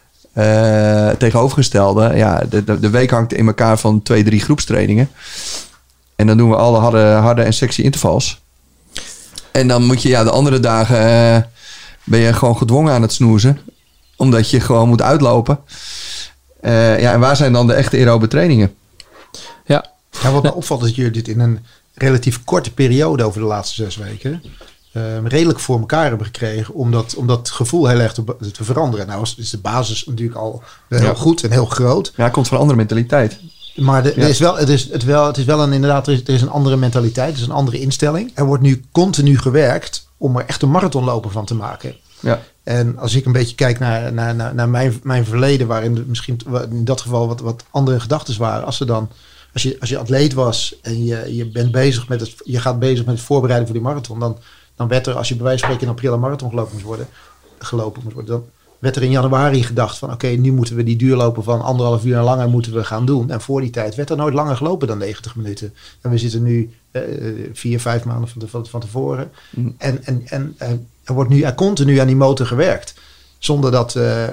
uh, tegenovergestelde. Ja, de, de, de week hangt in elkaar van twee, drie groepstrainingen. En dan doen we alle harde, harde en sexy intervals. En dan moet je ja, de andere dagen uh, ben je gewoon gedwongen aan het snoezen. Omdat je gewoon moet uitlopen. Uh, ja, en waar zijn dan de echte aerobe trainingen? Ja. Ja, wat me opvalt is dat jullie dit in een relatief korte periode over de laatste zes weken uh, redelijk voor elkaar hebben gekregen om dat, om dat gevoel heel erg te, te veranderen. Nou is de basis natuurlijk al heel ja. goed en heel groot. Ja, het komt van een andere mentaliteit. Maar de, ja. er is wel, het, is, het, wel, het is wel een inderdaad, er is, er is een andere mentaliteit, er is een andere instelling. Er wordt nu continu gewerkt om er echt een marathonloper van te maken. Ja. En als ik een beetje kijk naar, naar, naar, naar mijn, mijn verleden, waarin misschien in dat geval wat, wat andere gedachten waren, als ze dan Als je, als je atleet was en je, je bent bezig met het, je gaat bezig met het voorbereiden voor die marathon, dan, dan werd er, als je bij wijze van spreken in april een marathon gelopen moest worden, gelopen moest worden, dan werd er in januari gedacht van oké, okay, nu moeten we die duurlopen van anderhalf uur en langer moeten we gaan doen. En voor die tijd werd er nooit langer gelopen dan negentig minuten. En we zitten nu uh, vier, vijf maanden van, van, van tevoren. Mm. En, en, en uh, er wordt nu er continu aan die motor gewerkt. Zonder dat, uh, uh,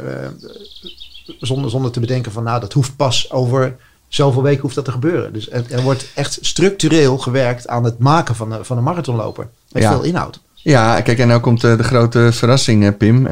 zonder, zonder te bedenken van nou, dat hoeft pas over zoveel weken hoeft dat te gebeuren. Dus er, er wordt echt structureel gewerkt aan het maken van, een, van een marathonloper. Met ja. veel inhoud. Ja, kijk, en nou komt uh, de grote verrassing, Pim. Uh,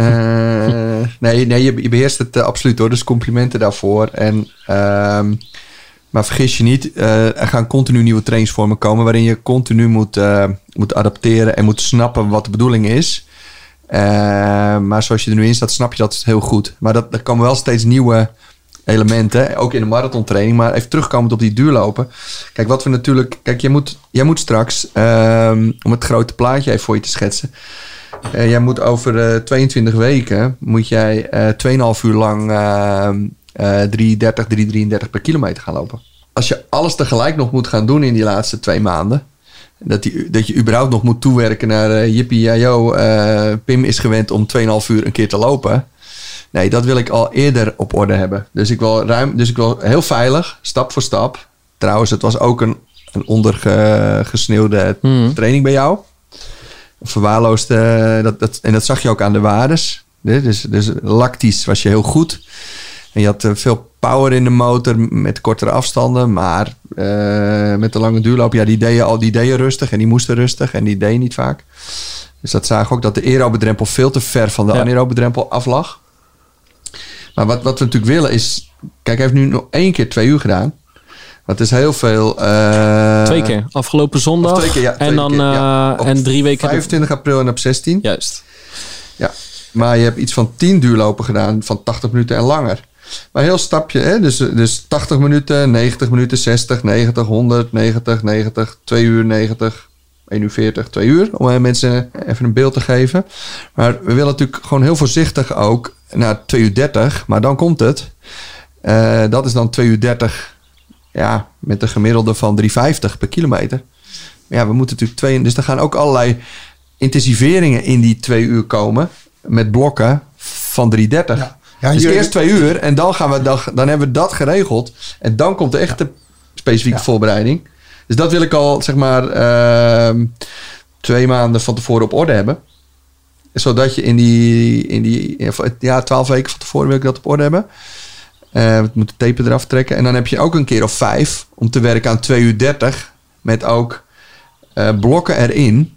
nee, nee je, je beheerst het uh, absoluut hoor. Dus complimenten daarvoor. En, uh, maar vergis je niet, uh, er gaan continu nieuwe trainingsvormen komen waarin je continu moet, uh, moet adapteren en moet snappen wat de bedoeling is. Uh, maar zoals je er nu in staat, snap je dat heel goed. Maar dat, er komen wel steeds nieuwe elementen, ook in de marathontraining, maar even terugkomend op die duurlopen. Kijk, wat we natuurlijk, kijk, jij moet, jij moet straks, um, om het grote plaatje even voor je te schetsen, uh, jij moet over uh, tweeëntwintig weken, moet jij uh, twee komma vijf uur lang uh, uh, drie dertig, drie drieëndertig per kilometer gaan lopen. Als je alles tegelijk nog moet gaan doen in die laatste twee maanden, dat, die, dat je überhaupt nog moet toewerken naar uh, jippie, ja, yo, uh, Pim is gewend om twee komma vijf uur een keer te lopen. Nee, dat wil ik al eerder op orde hebben. Dus ik wil ruim, dus ik wil heel veilig, stap voor stap. Trouwens, het was ook een, een ondergesneeuwde hmm. training bij jou. Verwaarloosd, uh, dat, dat, en dat zag je ook aan de waardes. Dus, dus lactisch was je heel goed. En je had uh, veel power in de motor met kortere afstanden. Maar uh, met de lange duurloop, ja, die deed je al, die deed je rustig en die moesten rustig en die deed je niet vaak. Dus dat zagen ook dat de aerobe drempel veel te ver van de ja. anaerobe drempel af lag. Maar wat, wat we natuurlijk willen is... Kijk, hij heeft nu nog één keer twee uur gedaan. Dat is heel veel... Uh, twee keer. Afgelopen zondag. Twee keer, ja, twee en dan keer, ja. uh, en drie weken... vijfentwintig april en op zestien. Juist. Ja. Maar je hebt iets van tien duurlopen gedaan van tachtig minuten en langer. Maar heel stapje, hè? Dus, dus tachtig minuten, negentig minuten, zestig, negentig, honderd, negentig, negentig, twee uur, negentig, één uur veertig, twee uur. Om mensen even een beeld te geven. Maar we willen natuurlijk gewoon heel voorzichtig ook naar twee uur dertig. Maar dan komt het. Uh, dat is dan twee uur dertig. Ja, met een gemiddelde van drie vijftig per kilometer. Maar ja, we moeten natuurlijk twee... Dus er gaan ook allerlei intensiveringen in die twee uur komen. Met blokken van drie dertig. Ja. Ja, dus eerst twee uur en dan, gaan we, dan, dan hebben we dat geregeld. En dan komt de echte specifieke ja. voorbereiding. Dus dat wil ik al, zeg maar, uh, twee maanden van tevoren op orde hebben. Zodat je in die, in die ja, twaalf weken van tevoren wil ik dat op orde hebben. Uh, we moeten de tape eraf trekken. En dan heb je ook een keer of vijf om te werken aan twee uur dertig. Met ook uh, blokken erin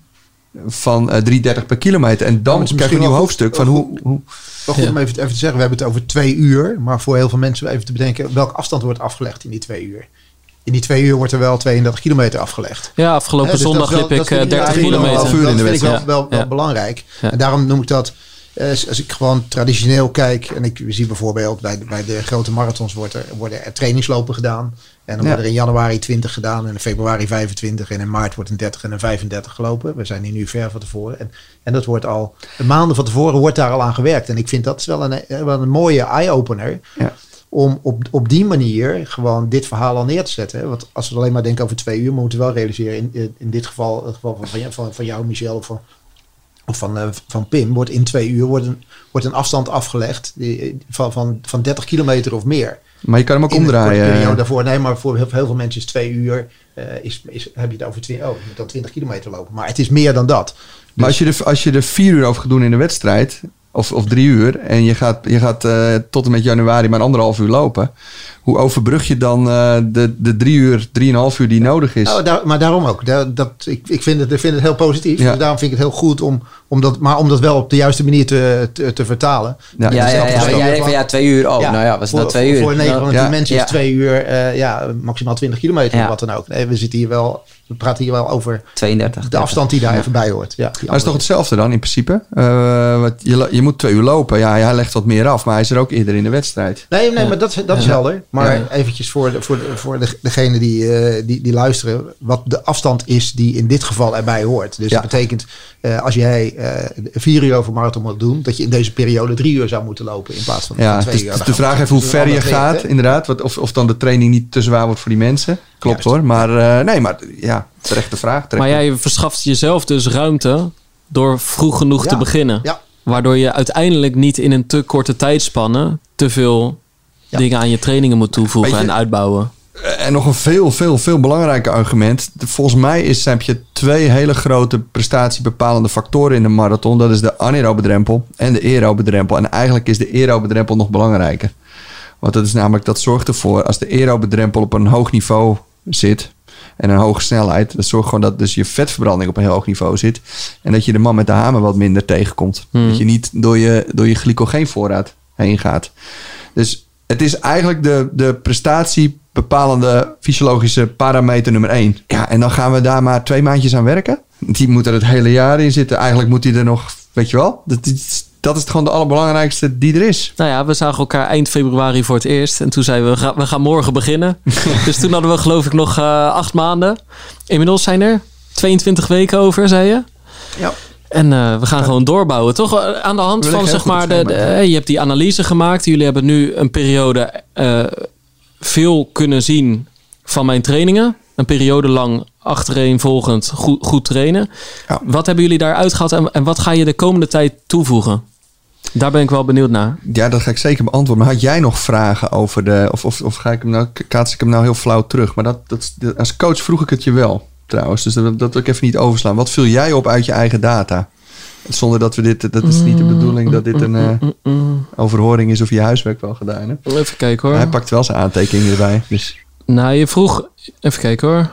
van uh, drie dertig per kilometer. En dan krijg je een nieuw hoofdstuk van hoe... hoe Wel goed ja. om even te, even te zeggen, we hebben het over twee uur. Maar voor heel veel mensen even te bedenken, welke afstand wordt afgelegd in die twee uur? In die twee uur wordt er wel tweeëndertig kilometer afgelegd. Ja, afgelopen He, dus zondag liep ik dertig kilometer. Dat vind ik wel, wel, wel ja. belangrijk. Ja. En daarom noem ik dat, als ik gewoon traditioneel kijk, en ik zie bijvoorbeeld bij, bij de grote marathons wordt er, worden er trainingslopen gedaan. En dan ja. worden er in januari twintig gedaan en in februari vijfentwintig en in maart wordt een dertig en een vijfendertig gelopen. We zijn hier nu ver van tevoren. En, en dat wordt al, maanden van tevoren wordt daar al aan gewerkt. En ik vind dat is wel een, wel een mooie eye-opener. Ja. Om op, op die manier gewoon dit verhaal al neer te zetten. Want als we alleen maar denken over twee uur, we moeten wel realiseren. In, in dit geval, het geval van, van, van jou, Michel, of van, of van, uh, van Pim, wordt in twee uur wordt een, wordt een afstand afgelegd die, van, van, van dertig kilometer of meer. Maar je kan hem ook in omdraaien. De daarvoor, nee, maar voor heel, heel veel mensen is twee uur, uh, is, is, heb je het over twintig, oh, je moet dan twintig kilometer lopen. Maar het is meer dan dat. Dus, maar als je, er, als je er vier uur over gaat doen in de wedstrijd, of, of drie uur, en je gaat, je gaat uh, tot en met januari maar een anderhalf uur lopen, hoe overbrug je dan uh, de, de drie uur, drieënhalf uur die nodig is? Nou, daar, maar daarom ook. Daar, dat, ik ik, vind het, ik vind het heel positief. Ja. Dus daarom vind ik het heel goed om, om dat, maar om dat wel op de juiste manier te, te, te vertalen. Ja, ja, ja, ja, ja, jij denkt van ja, twee uur. Oh, ja, nou ja, was het nou twee uur? Voor negen van de ja. tien mensen ja. is twee uur, uh, ja, maximaal twintig kilometer, ja. of wat dan ook. Nee, we zitten hier wel, we praten hier wel over tweeëndertig, de afstand die daar ja. even bij hoort. Ja, maar het is toch hetzelfde dan in principe? Uh, wat, je, je moet twee uur lopen. Ja, hij legt wat meer af, maar hij is er ook eerder in de wedstrijd. Nee, nee, ja. maar dat, dat is ja. helder. Maar ja. eventjes voor, de, voor, de, voor de, degene die, uh, die, die luisteren, wat de afstand is die in dit geval erbij hoort. Dus ja. dat betekent, uh, als jij uh, vier uur over marathon moet doen, dat je in deze periode drie uur zou moeten lopen in plaats van, ja, van twee dus, uur. Dus de vraag is hoe ver je gaat, weten. inderdaad. Wat, of, of dan de training niet te zwaar wordt voor die mensen. Klopt Juist. hoor. Maar uh, nee, maar ja, terechte vraag. Terecht. Maar jij verschaft jezelf dus ruimte door vroeg genoeg ja. te beginnen. Ja. Waardoor je uiteindelijk niet in een te korte tijdspanne te veel ja. dingen aan je trainingen moet toevoegen je, en uitbouwen. En nog een veel, veel, veel belangrijker argument. Volgens mij is, heb je twee hele grote prestatiebepalende factoren in de marathon. Dat is de anaerobe drempel en de aerobe drempel. En eigenlijk is de aerobe drempel nog belangrijker. Want dat is namelijk, dat zorgt ervoor, als de aerobe drempel op een hoog niveau zit en een hoge snelheid, dat zorgt gewoon dat dus je vetverbranding op een heel hoog niveau zit. En dat je de man met de hamer wat minder tegenkomt. Hmm. Dat je niet door je, door je glycogeenvoorraad heen gaat. Dus het is eigenlijk de, de prestatiebepalende fysiologische parameter nummer één. Ja, en dan gaan we daar maar twee maandjes aan werken. Die moet er het hele jaar in zitten. Eigenlijk moet die er nog, weet je wel, dat is, dat is gewoon de allerbelangrijkste die er is. Nou ja, we zagen elkaar eind februari voor het eerst. En toen zeiden we, we gaan, we gaan morgen beginnen. Dus toen hadden we geloof ik nog uh, acht maanden. Inmiddels zijn er tweeëntwintig weken over, zei je? Ja. En uh, we gaan ja. gewoon doorbouwen. Toch aan de hand van, zeg maar, de, de, je hebt die analyse gemaakt. Jullie hebben nu een periode uh, veel kunnen zien van mijn trainingen. Een periode lang achtereenvolgend goed, goed trainen. Ja. Wat hebben jullie daaruit gehaald en, en wat ga je de komende tijd toevoegen? Daar ben ik wel benieuwd naar. Ja, dat ga ik zeker beantwoorden. Maar had jij nog vragen over de... Of, of, of ga ik hem nou, kaats ik hem nou heel flauw terug? Maar dat, dat, dat, als coach vroeg ik het je wel, trouwens. Dus dat, dat wil ik even niet overslaan. Wat viel jij op uit je eigen data? Zonder dat we dit... Dat is niet de bedoeling dat dit een uh, overhoring is of je huiswerk wel gedaan hebt. Even kijken hoor. Hij pakt wel zijn aantekeningen erbij. Dus. Nou, je vroeg... Even kijken hoor.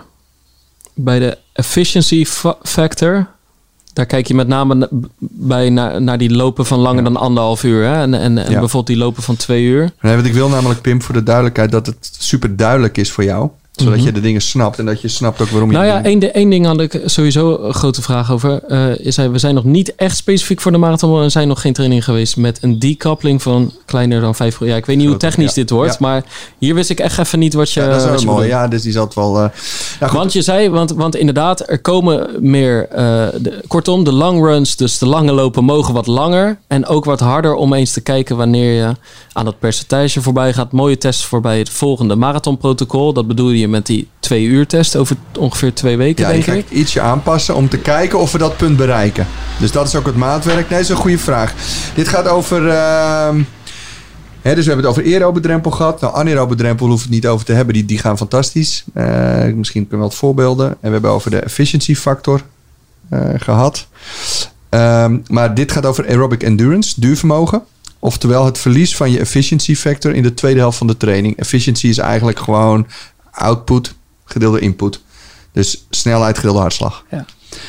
Bij de efficiency factor... Daar kijk je met name bij naar, naar die lopen van langer ja. dan anderhalf uur. Hè? En, en, en ja. bijvoorbeeld die lopen van twee uur. Nee, wat ik wil namelijk, Pim, voor de duidelijkheid... dat het super duidelijk is voor jou. Zodat mm-hmm. je de dingen snapt. En dat je snapt ook waarom je... Nou ja, één, één ding had ik sowieso een grote vraag over. Uh, is hij, we zijn nog niet echt specifiek voor de marathon. Er zijn nog geen trainingen geweest met een decoupling van kleiner dan vijf procent. Ja, ik weet niet hoe technisch ja. dit wordt, ja. maar hier wist ik echt even niet wat je Ja, dat is wel mooi. bedoelt. Ja, dus die zat wel... Uh, ja, want je zei, want, want inderdaad, er komen meer... Uh, de, kortom, de long runs, dus de lange lopen, mogen wat langer. En ook wat harder om eens te kijken wanneer je aan dat percentage voorbij gaat. Mooie tests voorbij het volgende marathonprotocol. Dat bedoel je met die twee uur test over ongeveer twee weken, ja, denk ik. Ja, ietsje aanpassen om te kijken of we dat punt bereiken. Dus dat is ook het maatwerk. Nee, dat is een goede vraag. Dit gaat over... Uh, hè, dus we hebben het over aerobe drempel gehad. Nou, anaerobe drempel hoeven we het niet over te hebben. Die, die gaan fantastisch. Uh, misschien kunnen we wat voorbeelden. En we hebben over de efficiency factor uh, gehad. Um, maar dit gaat over aerobic endurance, duurvermogen. Oftewel het verlies van je efficiency factor in de tweede helft van de training. Efficiency is eigenlijk gewoon output gedeelde input. Dus snelheid gedeelde hartslag. Ja.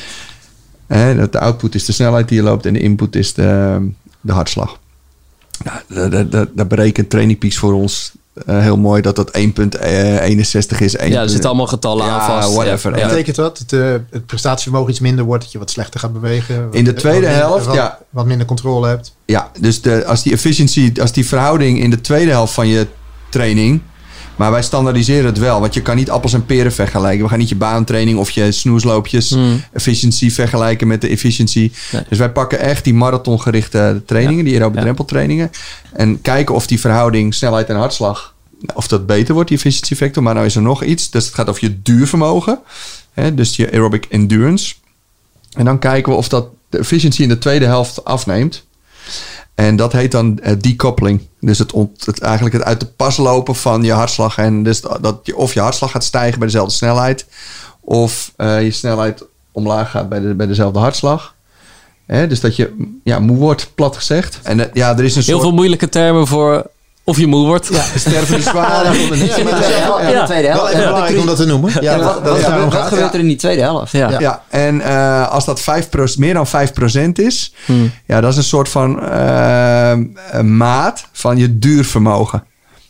En de output is de snelheid die je loopt en de input is de, de hartslag. Nou, daar berekent Training Peaks voor ons uh, heel mooi dat dat één komma eenenzestig is. één. Ja, er zitten allemaal getallen ja, aan vast. Whatever. Ja. Betekent dat het, uh, het prestatievermogen iets minder wordt, dat je wat slechter gaat bewegen? In de tweede wat helft, wat, ja. Wat minder controle hebt? Ja, dus de, als die efficiency, als die verhouding in de tweede helft van je training... Maar wij standaardiseren het wel. Want je kan niet appels en peren vergelijken. We gaan niet je baantraining of je snoesloopjes mm. efficiency vergelijken met de efficiency. Nee. Dus wij pakken echt die marathongerichte trainingen, ja. die aerobe ja. drempeltrainingen. En kijken of die verhouding snelheid en hartslag, of dat beter wordt, die efficiency factor. Maar nou is er nog iets. Dus het gaat over je duurvermogen. Hè, dus je aerobic endurance. En dan kijken we of dat de efficiency in de tweede helft afneemt. En dat heet dan uh, decoupling. Dus het, ont, het eigenlijk het uit de pas lopen van je hartslag. En dus dat je, of je hartslag gaat stijgen bij dezelfde snelheid. Of uh, je snelheid omlaag gaat bij, de, bij dezelfde hartslag. Hè, dus dat je ja, moe wordt, plat gezegd. En uh, ja, er is een Heel soort... veel moeilijke termen voor... Of je moe wordt. Ja, sterven de zwaar. Ja, in de tweede helft. Wel even belangrijk om dat te noemen. Ja, ja, dat, wat dat wat, ja, wat gebeurt er in die tweede helft? Ja, ja. ja. en uh, als dat vijf procent, meer dan vijf procent is... Hmm. Ja, dat is een soort van uh, maat van je duurvermogen.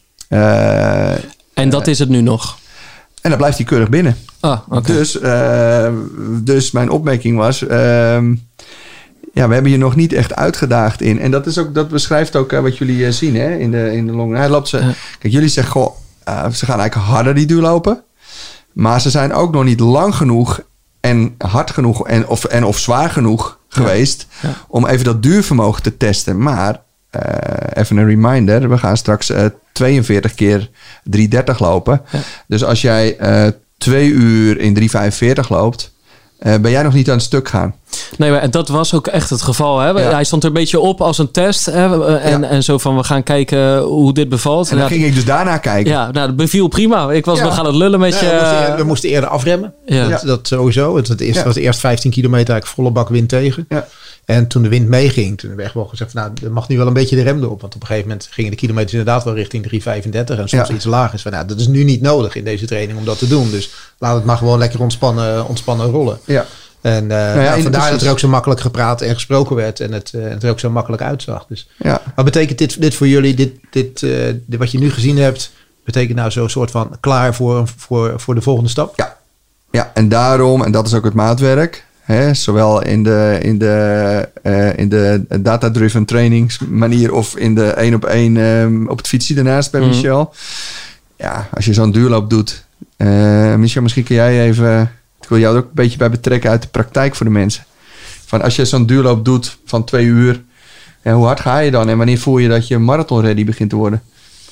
Uh, en dat uh, is het nu nog? En dan blijft hij keurig binnen. Ah, okay. dus, uh, dus mijn opmerking was... Uh, Ja, we hebben je nog niet echt uitgedaagd in. En dat, is ook, dat beschrijft ook uh, wat jullie uh, zien hè, in de, in de long. Hij loopt ze, ja. Kijk, jullie zeggen, goh, uh, ze gaan eigenlijk harder die duur lopen. Maar ze zijn ook nog niet lang genoeg en hard genoeg en of, en of zwaar genoeg ja. geweest... Ja. om even dat duurvermogen te testen. Maar, uh, even een reminder, we gaan straks uh, tweeënveertig keer drie dertig lopen. Ja. Dus als jij uh, twee uur in drie vijfenveertig loopt... Uh, ben jij nog niet aan het stuk gaan? Nee, maar dat was ook echt het geval. Hè? Ja. Hij stond er een beetje op als een test. Hè? En, ja. en zo van, we gaan kijken hoe dit bevalt. En dan ja, ging ik dus daarna kijken. Ja, nou, dat beviel prima. Ik was, ja. we gaan het lullen met ja, je. We moesten, we moesten eerder afremmen. Ja. Dat, dat sowieso. Het, het eerste, ja. was de eerste vijftien kilometer eigenlijk volle bak wind tegen. Ja. En toen de wind meeging, toen werd wel gezegd, nou, er mag nu wel een beetje de rem erop. Want op een gegeven moment gingen de kilometers inderdaad wel richting drie vijfendertig. En soms ja. iets lager. Van, nou, dat is nu niet nodig in deze training om dat te doen. Dus laat het maar gewoon lekker ontspannen, ontspannen rollen. Ja. En uh, nou ja, nou, vandaar dat er ook zo makkelijk gepraat en gesproken werd. En het, uh, het er ook zo makkelijk uitzag. Dus, ja. Wat betekent dit, dit voor jullie? Dit, dit, uh, dit wat je nu gezien hebt, betekent nou zo'n soort van klaar voor, voor, voor de volgende stap? Ja. Ja, en daarom, en dat is ook het maatwerk. Hè, zowel in de, in de, uh, in de data-driven trainingsmanier of in de één op één um, op het fietsje daarnaast bij mm. Michel. Ja, als je zo'n duurloop doet. Uh, Michel, misschien kun jij even... Ik wil jou er ook een beetje bij betrekken uit de praktijk voor de mensen. Van als je zo'n duurloop doet van twee uur. Ja, hoe hard ga je dan? En wanneer voel je dat je marathon ready begint te worden?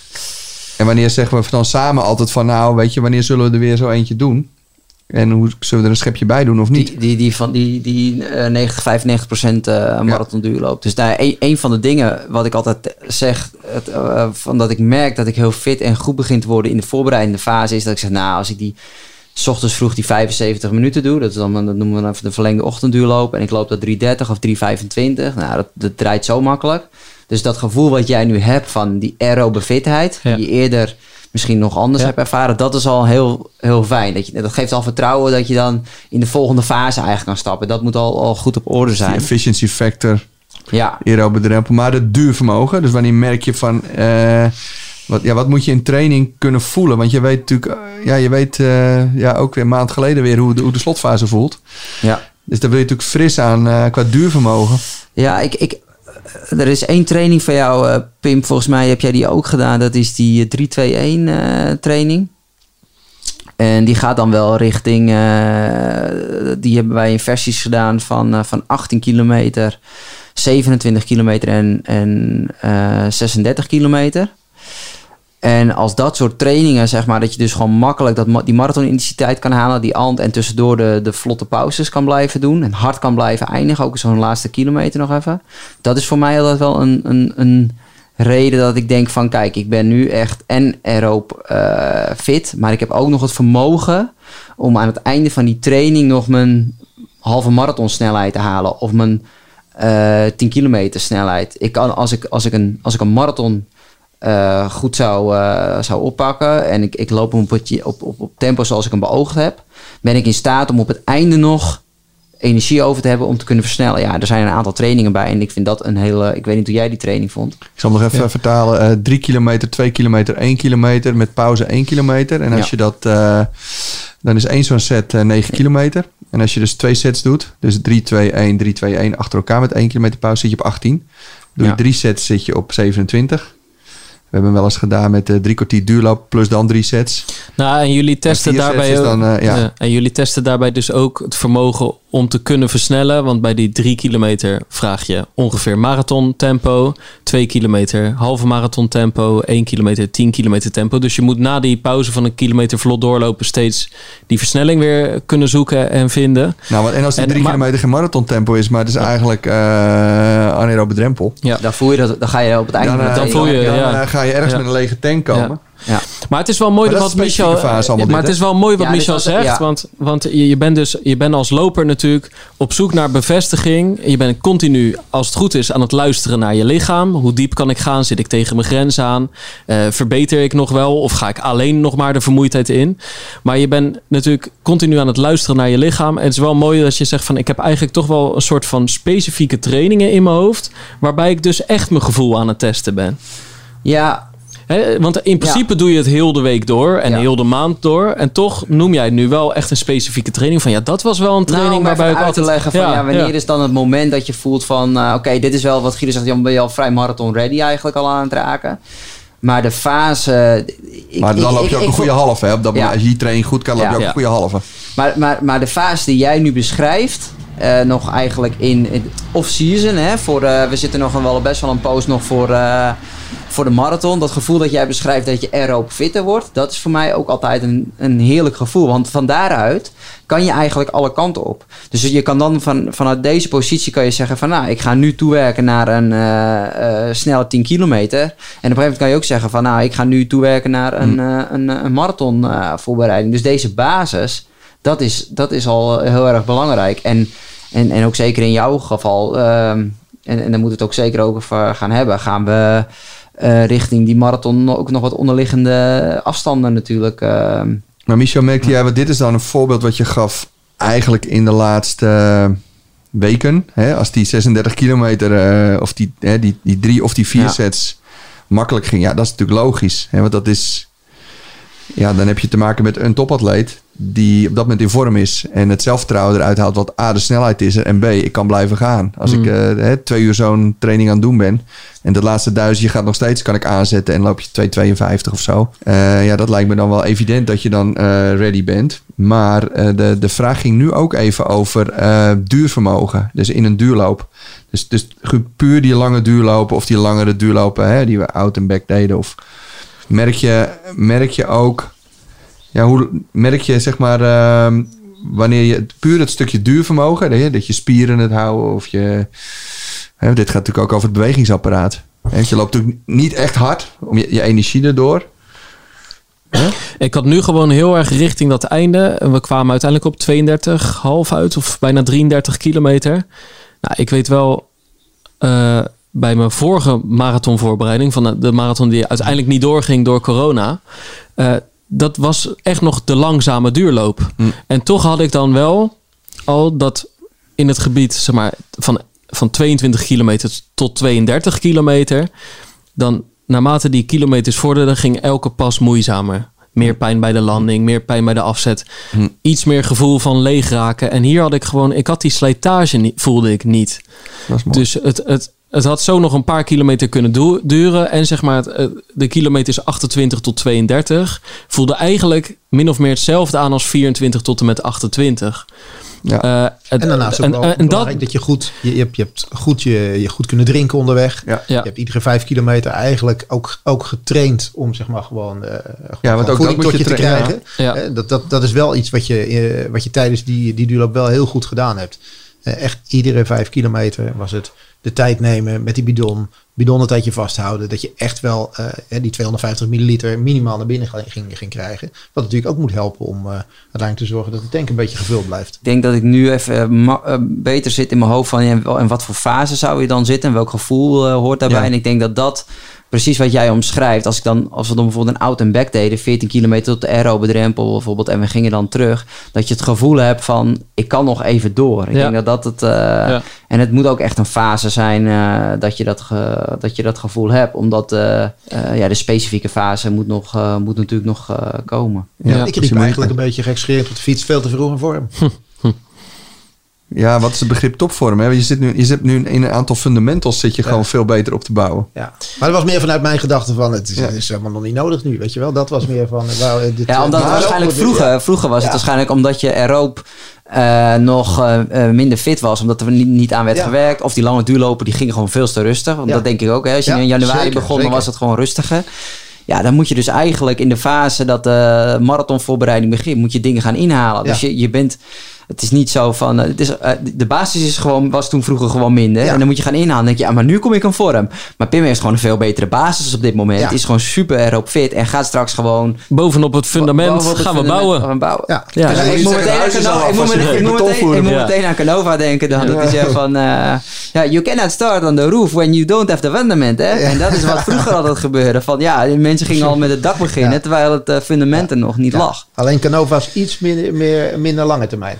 En wanneer zeggen we dan samen altijd van... Nou, weet je, wanneer zullen we er weer zo eentje doen? En hoe zullen we er een schepje bij doen of niet? Die, die, die van die, die uh, negentig, vijfennegentig procent uh, marathon duurloop. Dus daar een, een van de dingen wat ik altijd zeg... Het, uh, van dat ik merk dat ik heel fit en goed begin te worden in de voorbereidende fase... is dat ik zeg, nou, als ik die... 's ochtends vroeg die vijfenzeventig minuten doe. Dat, is dan, dat noemen we dan even de verlengde ochtendduurloop. En ik loop dat drie dertig of drie vijfentwintig. Nou, dat, dat draait zo makkelijk. Dus dat gevoel wat jij nu hebt van die aerobe fitheid... Ja. die je eerder misschien nog anders ja. hebt ervaren... dat is al heel, heel fijn. Dat, je, dat geeft al vertrouwen dat je dan in de volgende fase eigenlijk kan stappen. Dat moet al, al goed op orde zijn. Die efficiency factor, ja. aerobe drempel. Maar het duurvermogen. Dus wanneer merk je van... Uh, Wat, ja, wat moet je in training kunnen voelen? Want je weet natuurlijk, uh, ja, je weet uh, ja, ook weer een maand geleden weer hoe de, hoe de slotfase voelt. Ja. Dus daar wil je natuurlijk fris aan uh, qua duurvermogen. Ja, ik, ik, er is één training van jou, uh, Pim. Volgens mij heb jij die ook gedaan. Dat is die drie twee een uh, training. En die gaat dan wel richting... Uh, die hebben wij in versies gedaan van, uh, van achttien kilometer, zevenentwintig kilometer en, en uh, zesendertig kilometer. En als dat soort trainingen, zeg maar, dat je dus gewoon makkelijk dat, die marathonintensiteit kan halen, die and en tussendoor de, de vlotte pauzes kan blijven doen en hard kan blijven eindigen, ook zo'n laatste kilometer nog even. Dat is voor mij altijd wel een, een, een reden dat ik denk van, kijk, ik ben nu echt en aeroop uh, fit, maar ik heb ook nog het vermogen om aan het einde van die training nog mijn halve marathon snelheid te halen of mijn uh, tien kilometer snelheid. Ik kan, als ik, als ik een, als ik een marathon Uh, goed zou, uh, zou oppakken en ik, ik loop hem op, het, op, op, op tempo zoals ik hem beoogd heb, ben ik in staat om op het einde nog energie over te hebben om te kunnen versnellen. Ja, er zijn een aantal trainingen bij en ik vind dat een hele... Ik weet niet hoe jij die training vond. Ik zal hem nog even ja. vertalen. Uh, drie kilometer, twee kilometer, één kilometer met pauze één kilometer. En als ja. je dat... Uh, dan is één zo'n set uh, negen ja. kilometer. En als je dus twee sets doet, dus drie twee een, drie twee een achter elkaar met één kilometer pauze, zit je op achttien. Doe ja. je drie sets, zit je op zevenentwintig. We hebben hem wel eens gedaan met uh, drie kwartier duurloop plus dan drie sets. Nou, en jullie testen daarbij ook, dan, uh, ja. Ja, en jullie testen daarbij dus ook het vermogen om te kunnen versnellen. Want bij die drie kilometer vraag je ongeveer marathon tempo, twee kilometer halve marathon tempo, één kilometer tien kilometer tempo. Dus je moet na die pauze van een kilometer vlot doorlopen steeds die versnelling weer kunnen zoeken en vinden. Nou, en als die en, drie maar, kilometer geen marathon tempo is, maar het is ja. eigenlijk uh, anaerobe drempel. Ja, dan voel je dat, dan ga je op het einde. Dan, uh, dan voel je, ja, ja. Dan ga je ergens ja. met een lege tank komen. Ja. Ja. Maar het is wel mooi wat Michel. Maar dit, het is wel mooi wat ja, Michel dus zegt, ja. want, want je, je bent dus je bent als loper natuurlijk op zoek naar bevestiging. Je bent continu, als het goed is, aan het luisteren naar je lichaam. Hoe diep kan ik gaan? Zit ik tegen mijn grens aan? Uh, verbeter ik nog wel? Of ga ik alleen nog maar de vermoeidheid in? Maar je bent natuurlijk continu aan het luisteren naar je lichaam. En het is wel mooi dat je zegt van, ik heb eigenlijk toch wel een soort van specifieke trainingen in mijn hoofd, waarbij ik dus echt mijn gevoel aan het testen ben. Ja. He, want in principe ja. doe je het heel de week door en ja. heel de maand door. En toch noem jij nu wel echt een specifieke training van, ja, dat was wel een training nou, waarbij ik uit altijd... te leggen van, ja, ja wanneer ja. is dan het moment dat je voelt van, uh, oké, okay, dit is wel wat Guido zegt, dan ben je al vrij marathon ready eigenlijk al aan het raken. Maar de fase... Ik, maar dan ik, loop je ik, ook ik, een goede halve. Hè? Op dat ja. Als je die training goed kan, loop ja. je ook ja. een goede halve. Maar, maar, maar de fase die jij nu beschrijft, uh, nog eigenlijk in, in off-season, hè, voor, uh, we zitten nog wel best wel een poos nog voor... Uh, voor de marathon, dat gevoel dat jij beschrijft dat je aeroop fitter wordt, dat is voor mij ook altijd een, een heerlijk gevoel. Want van daaruit kan je eigenlijk alle kanten op. Dus je kan dan van, vanuit deze positie kan je zeggen van, nou, ik ga nu toewerken naar een uh, uh, snelle tien kilometer. En op een gegeven moment kan je ook zeggen van, nou, ik ga nu toewerken naar een, uh, een, een marathon uh, voorbereiding. Dus deze basis, dat is, dat is al heel erg belangrijk. En, en, en ook zeker in jouw geval, uh, en, en daar moet het ook zeker over gaan hebben, gaan we Uh, richting die marathon ook nog wat onderliggende afstanden natuurlijk. Uh. Maar Michel, merkte jij, want dit is dan een voorbeeld wat je gaf eigenlijk in de laatste uh, weken. Hè? Als die zesendertig kilometer uh, of die, hè, die, die drie of die vier ja. sets makkelijk ging. Ja, dat is natuurlijk logisch. Hè? Want dat is... Ja, dan heb je te maken met een topatleet die op dat moment in vorm is en het zelfvertrouwen eruit haalt wat A, de snelheid is er en B, ik kan blijven gaan. Als mm. ik uh, hè, twee uur zo'n training aan het doen ben en dat laatste duizendje gaat nog steeds, kan ik aanzetten en loop je twee tweeënvijftig of zo. Uh, ja, dat lijkt me dan wel evident dat je dan uh, ready bent. Maar uh, de, de vraag ging nu ook even over uh, duurvermogen, dus in een duurloop. Dus, dus puur die lange duurlopen of die langere duurlopen hè, die we out en back deden of... Merk je, merk je ook, ja, hoe merk je zeg maar, uh, wanneer je puur het stukje duurvermogen, hè, dat je spieren het houden of je, hè, dit gaat natuurlijk ook over het bewegingsapparaat. Hè, je loopt natuurlijk niet echt hard om je, je energie erdoor. Hè? Ik had nu gewoon heel erg richting dat einde. We kwamen uiteindelijk op tweeëndertig half uit of bijna drieëndertig kilometer. Nou, ik weet wel... Uh, bij mijn vorige marathonvoorbereiding, van de marathon die uiteindelijk niet doorging door corona, uh, dat was echt nog de langzame duurloop. Mm. En toch had ik dan wel al dat in het gebied, zeg maar, van, van tweeëntwintig kilometer tot tweeëndertig kilometer, dan naarmate die kilometers vorderden, ging elke pas moeizamer. Meer pijn bij de landing, meer pijn bij de afzet. Hm. Iets meer gevoel van leeg raken. En hier had ik gewoon... Ik had die slijtage niet, voelde ik niet. Dat is mooi. Dus het, het, het had zo nog een paar kilometer kunnen do- duren. En zeg maar, het, de kilometers achtentwintig tot tweeëndertig voelde eigenlijk min of meer hetzelfde aan als vierentwintig tot en met achtentwintig. Ja. Uh, en daarnaast ook wel en, en belangrijk dat, dat je goed, je, je, hebt, je hebt goed je, je goed kunnen drinken onderweg. Ja. Je hebt iedere vijf kilometer eigenlijk ook, ook getraind om zeg maar gewoon, uh, ja, want ook voeding dat tot je tra- te krijgen. Ja. Ja. Uh, dat, dat, dat is wel iets wat je, uh, wat je tijdens die, die duurloop wel heel goed gedaan hebt. Uh, echt iedere vijf kilometer was het de tijd nemen met die bidon. Bidon een tijdje vasthouden. Dat je echt wel uh, die tweehonderdvijftig milliliter minimaal naar binnen ging, ging krijgen. Wat natuurlijk ook moet helpen om uh, uiteindelijk te zorgen dat de tank een beetje gevuld blijft. Ik denk dat ik nu even uh, ma- uh, beter zit in mijn hoofd van ja, en wat voor fase zou je dan zitten en welk gevoel uh, hoort daarbij. Ja. En ik denk dat dat precies wat jij omschrijft. Als ik dan, als we dan bijvoorbeeld een out en back deden, veertien kilometer tot de aerobe drempel bijvoorbeeld, en we gingen dan terug, dat je het gevoel hebt van ik kan nog even door. Ik ja. denk dat dat het uh, ja. en het moet ook echt een fase zijn uh, dat je dat ge, dat je dat gevoel hebt, omdat uh, uh, ja, de specifieke fase moet nog uh, moet natuurlijk nog uh, komen. Ja, ja, ik riep eigenlijk een beetje gekscherend op de fiets veel te vroeg in vorm. Ja, wat is het begrip topvorm? Hè? Je zit nu, je zit nu in een aantal fundamentals zit je ja. gewoon veel beter op te bouwen. Ja. Maar dat was meer vanuit mijn gedachte van het is, ja. het is helemaal nog niet nodig nu, weet je wel. Dat was meer van... Wow, dit, ja, omdat het waarschijnlijk vroeger, ja. vroeger was het ja. waarschijnlijk omdat je aeroop uh, nog uh, uh, minder fit was. Omdat er niet, niet aan werd ja. gewerkt. Of die lange duurlopen, die gingen gewoon veel te rustig. Want ja. dat denk ik ook. Hè. Als je ja, in januari zeker, begon, zeker. dan was het gewoon rustiger. Ja, dan moet je dus eigenlijk in de fase dat de marathonvoorbereiding begint, moet je dingen gaan inhalen. Ja. Dus je, je bent... Het is niet zo van... Uh, het is, uh, de basis is gewoon, was toen vroeger gewoon minder. Ja. En dan moet je gaan inhalen. Dan denk je, ja, maar nu kom ik in vorm. Maar Pim heeft gewoon een veel betere basis op dit moment. Ja. Is gewoon super erop fit. En gaat straks gewoon... Bovenop het fundament bovenop het gaan fundament we bouwen. bouwen. Ja. Ja. Dus ik moet meteen aan Canova, ik moet meteen, ik moet meteen, ik moet meteen aan Canova denken dan. Ja. Dat is ja van... Uh, ja, you cannot start on the roof when you don't have the fundament. Hè? Ja. En dat is wat vroeger altijd gebeurde. Van ja, mensen gingen al met het dak beginnen. Ja. Terwijl het uh, fundament er nog niet ja. lag. Alleen Canova is iets minder, meer, minder lange termijn.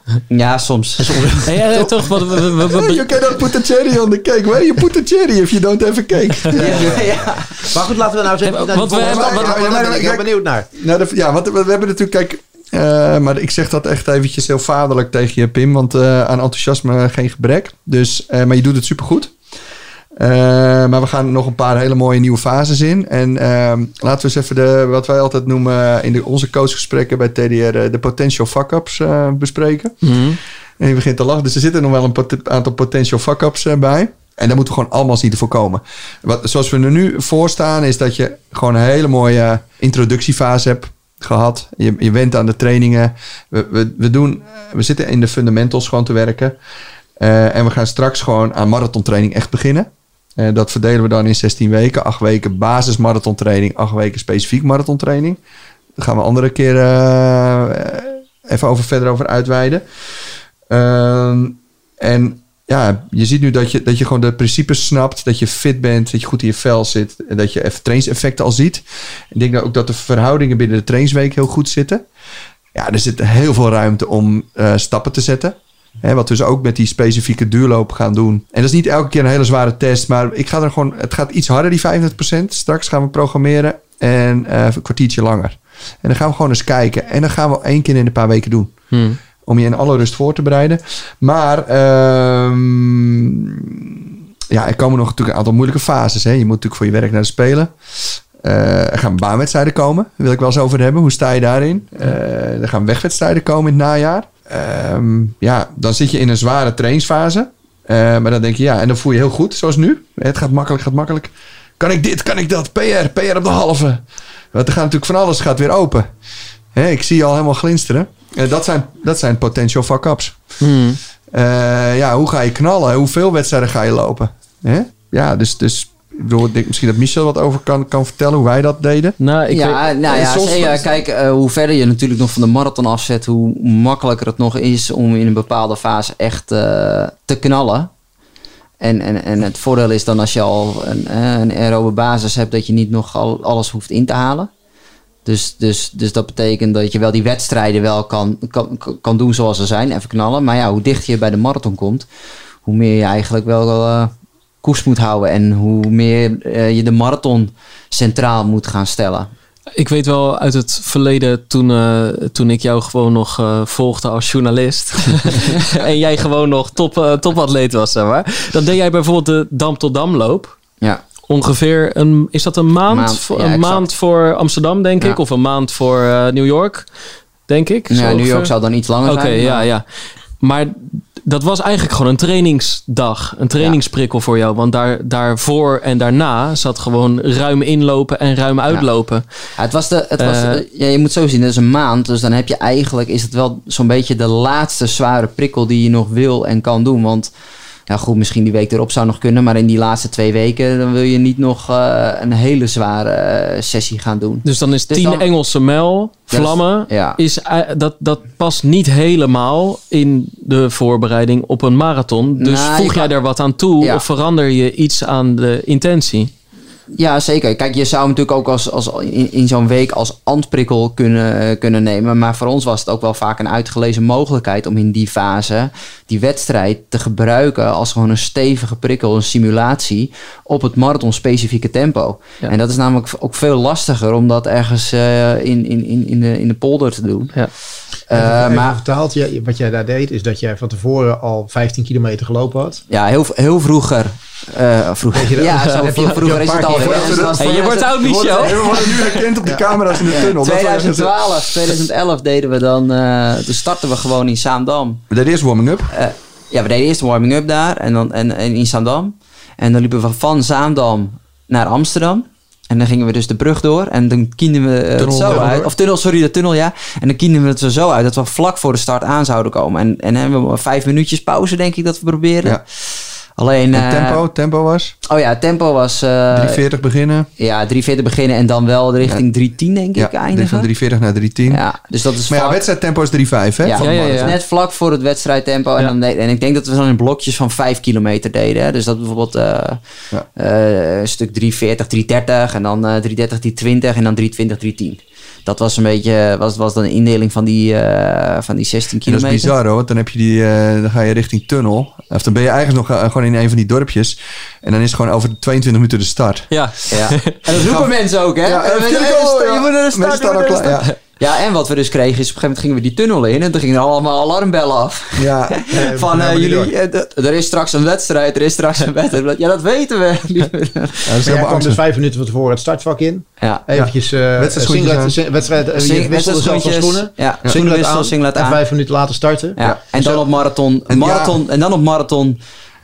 Ja, soms. Hey, uh, toch, wat, we, we, we, you cannot put a cherry on the cake. Where you put a cherry if you don't have a cake? Ja, ja, ja. Maar goed, laten we nou zeggen... Hey, wat we hebben, wat, wat, wat, ben ik heel benieuwd naar. Nou, de, ja, want we, we hebben natuurlijk... Kijk, uh, maar ik zeg dat echt eventjes heel vaderlijk tegen je, Pim. Want uh, aan enthousiasme geen gebrek. Dus, uh, maar je doet het supergoed. Uh, maar we gaan nog een paar hele mooie nieuwe fases in. En uh, laten we eens even de, wat wij altijd noemen in de, onze coachgesprekken bij T D R, de potential fuck-ups uh, bespreken. Mm-hmm. En je begint te lachen. Dus er zitten nog wel een pot- aantal potential fuck-ups uh, bij. En daar moeten we gewoon allemaal zien te voorkomen. Wat, zoals we er nu voor staan, is dat je gewoon een hele mooie introductiefase hebt gehad. Je, je went aan de trainingen. We, we, we, doen, we zitten in de fundamentals gewoon te werken. Uh, en we gaan straks gewoon aan marathontraining echt beginnen. Uh, dat verdelen we dan in zestien weken. acht weken basis marathontraining. acht weken specifiek marathontraining. Daar gaan we een andere keer uh, even over, verder over uitweiden. Uh, en ja, je ziet nu dat je, dat je gewoon de principes snapt. Dat je fit bent. Dat je goed in je vel zit. En dat je even trainingseffecten al ziet. Ik denk ook dat de verhoudingen binnen de trainingsweek heel goed zitten. Ja, er zit heel veel ruimte om uh, stappen te zetten. He, wat we dus ook met die specifieke duurloop gaan doen. En dat is niet elke keer een hele zware test. Maar ik ga er gewoon, het gaat iets harder, die vijfendertig procent. Straks gaan we programmeren. En uh, een kwartiertje langer. En dan gaan we gewoon eens kijken. En dan gaan we één keer in een paar weken doen. Hmm. Om je in alle rust voor te bereiden. Maar um, ja, er komen nog natuurlijk een aantal moeilijke fases. Hè. Je moet natuurlijk voor je werk naar de Spelen. Uh, er gaan baanwedstrijden komen. Daar wil ik wel eens over hebben. Hoe sta je daarin? Uh, er gaan wegwedstrijden komen in het najaar. Um, ja, dan zit je in een zware trainingsfase. Uh, maar dan denk je, ja, en dan voel je heel goed, zoals nu. Het gaat makkelijk, gaat makkelijk. Kan ik dit, kan ik dat? P R, P R op de halve. Want er gaat natuurlijk van alles gaat weer open. Hè, ik zie je al helemaal glinsteren. Uh, dat, zijn, dat zijn potential fuck-ups. Hmm. Uh, ja, hoe ga je knallen? Hoeveel wedstrijden ga je lopen? Hè? Ja, dus... dus ik bedoel, ik denk misschien dat Michel wat over kan, kan vertellen hoe wij dat deden. Nou, ik ja, weet, nou ja, soms... ja, kijk, uh, hoe verder je natuurlijk nog van de marathon afzet, hoe makkelijker het nog is om in een bepaalde fase echt uh, te knallen. En, en, en het voordeel is dan als je al een, een aerobe basis hebt, dat je niet nog al, alles hoeft in te halen. Dus, dus, dus dat betekent dat je wel die wedstrijden wel kan, kan, kan doen zoals ze zijn, even knallen. Maar ja, hoe dichter je bij de marathon komt, hoe meer je eigenlijk wel... Uh, koers moet houden en hoe meer uh, je de marathon centraal moet gaan stellen. Ik weet wel uit het verleden toen, uh, toen ik jou gewoon nog uh, volgde als journalist. en jij gewoon nog top, uh, topatleet was, zeg maar. Dan deed jij bijvoorbeeld de Dam tot Damloop. Ja. Ongeveer een, is dat een maand? maand voor, ja, een maand voor Amsterdam, denk ja. ik. Of een maand voor uh, New York, denk ik. Ja, New York zou dan iets langer okay, zijn. Oké, ja, ja. Maar dat was eigenlijk gewoon een trainingsdag. Een trainingsprikkel ja. voor jou. Want daar, daarvoor en daarna zat gewoon ruim inlopen en ruim uitlopen. Ja. Ja, het was de, het was, uh, ja, je moet zo zien, dat is een maand. Dus dan heb je eigenlijk, is het wel zo'n beetje de laatste zware prikkel die je nog wil en kan doen. Want ja goed, misschien die week erop zou nog kunnen. Maar in die laatste twee weken dan wil je niet nog uh, een hele zware uh, sessie gaan doen. Dus dan is dus tien dan, Engelse mijl, vlammen. Is, ja. is, uh, dat, dat past niet helemaal in de voorbereiding op een marathon. Dus nou, voeg jij kan, er wat aan toe ja. of verander je iets aan de intentie? Ja, zeker. Kijk, je zou hem natuurlijk ook als, als in, in zo'n week als andprikkel kunnen, kunnen nemen. Maar voor ons was het ook wel vaak een uitgelezen mogelijkheid om in die fase die wedstrijd te gebruiken als gewoon een stevige prikkel, een simulatie op het marathon-specifieke tempo. Ja. En dat is namelijk ook veel lastiger om dat ergens uh, in, in, in, in, de, in de polder te doen. Ja. Uh, maar vertaald, je, wat jij daar deed, is dat jij van tevoren al vijftien kilometer gelopen had. Ja, heel, heel vroeger. Uh, vroeger. Ja, zo heb je, vroeger is het al. Hey, je wordt oud, Michel. We worden nu herkend op de camera's in de tunnel. twintig twaalf, twintig elf deden we dan. Uh, toen startten we gewoon in Zaandam. We deden eerst warming-up. Uh, ja, we deden eerst een warming-up daar en dan en, en in Zaandam. En dan liepen we van Zaandam naar Amsterdam. En dan gingen we dus de brug door. En dan kienden we het tunnel, zo uit. Of tunnel, sorry, de tunnel, ja. En dan kienden we het er zo uit dat we vlak voor de start aan zouden komen. En, en hebben we vijf minuutjes pauze, denk ik, dat we proberen. Ja. Alleen, uh, tempo, tempo was? Oh ja, tempo was... Uh, drie veertig beginnen. Ja, drie veertig beginnen en dan wel richting ja. drie tien, denk ik, ja, eindigen. van drie veertig naar drie tien. Ja, dus dat is maar vlak... ja, wedstrijdtempo is drie vijf, hè? Ja, ja, ja, ja. net vlak voor het wedstrijdtempo. Ja. En, dan, en ik denk dat we dan in blokjes van vijf kilometer deden. Hè? Dus dat bijvoorbeeld uh, ja. uh, een stuk drie veertig, drie dertig en dan uh, drie dertig, drie twintig en dan drie twintig, drie tien. Dat was een beetje, was, was dan een indeling van die, uh, van die zestien kilometer. Dat is bizar, hoor. Dan heb je die, uh, dan ga je richting tunnel. Of dan ben je eigenlijk nog uh, gewoon in een van die dorpjes. En dan is het gewoon over tweeëntwintig minuten de start. Ja, ja. En dat roepen mensen ook, hè? Ja, en en je moet naar de start, staan ook klaar. Ja. Ja, en wat we dus kregen is op een gegeven moment gingen we die tunnel in en toen gingen er allemaal alarmbellen af. Ja. Van uh, jullie, uh, d- er is straks een wedstrijd, er is straks een wedstrijd. Ja, dat weten we. Ja, dus jij kwam dus vijf minuten van tevoren het startvak in. Ja. Eventjes uh, wedstrijd, singlet, wedstrijd, uh, je wisselde zelf van schoenen. Ja, ja. Singlet aan, singlet aan. En vijf minuten later starten. Ja. Ja. En, dan op marathon, en, marathon ja. en dan op marathon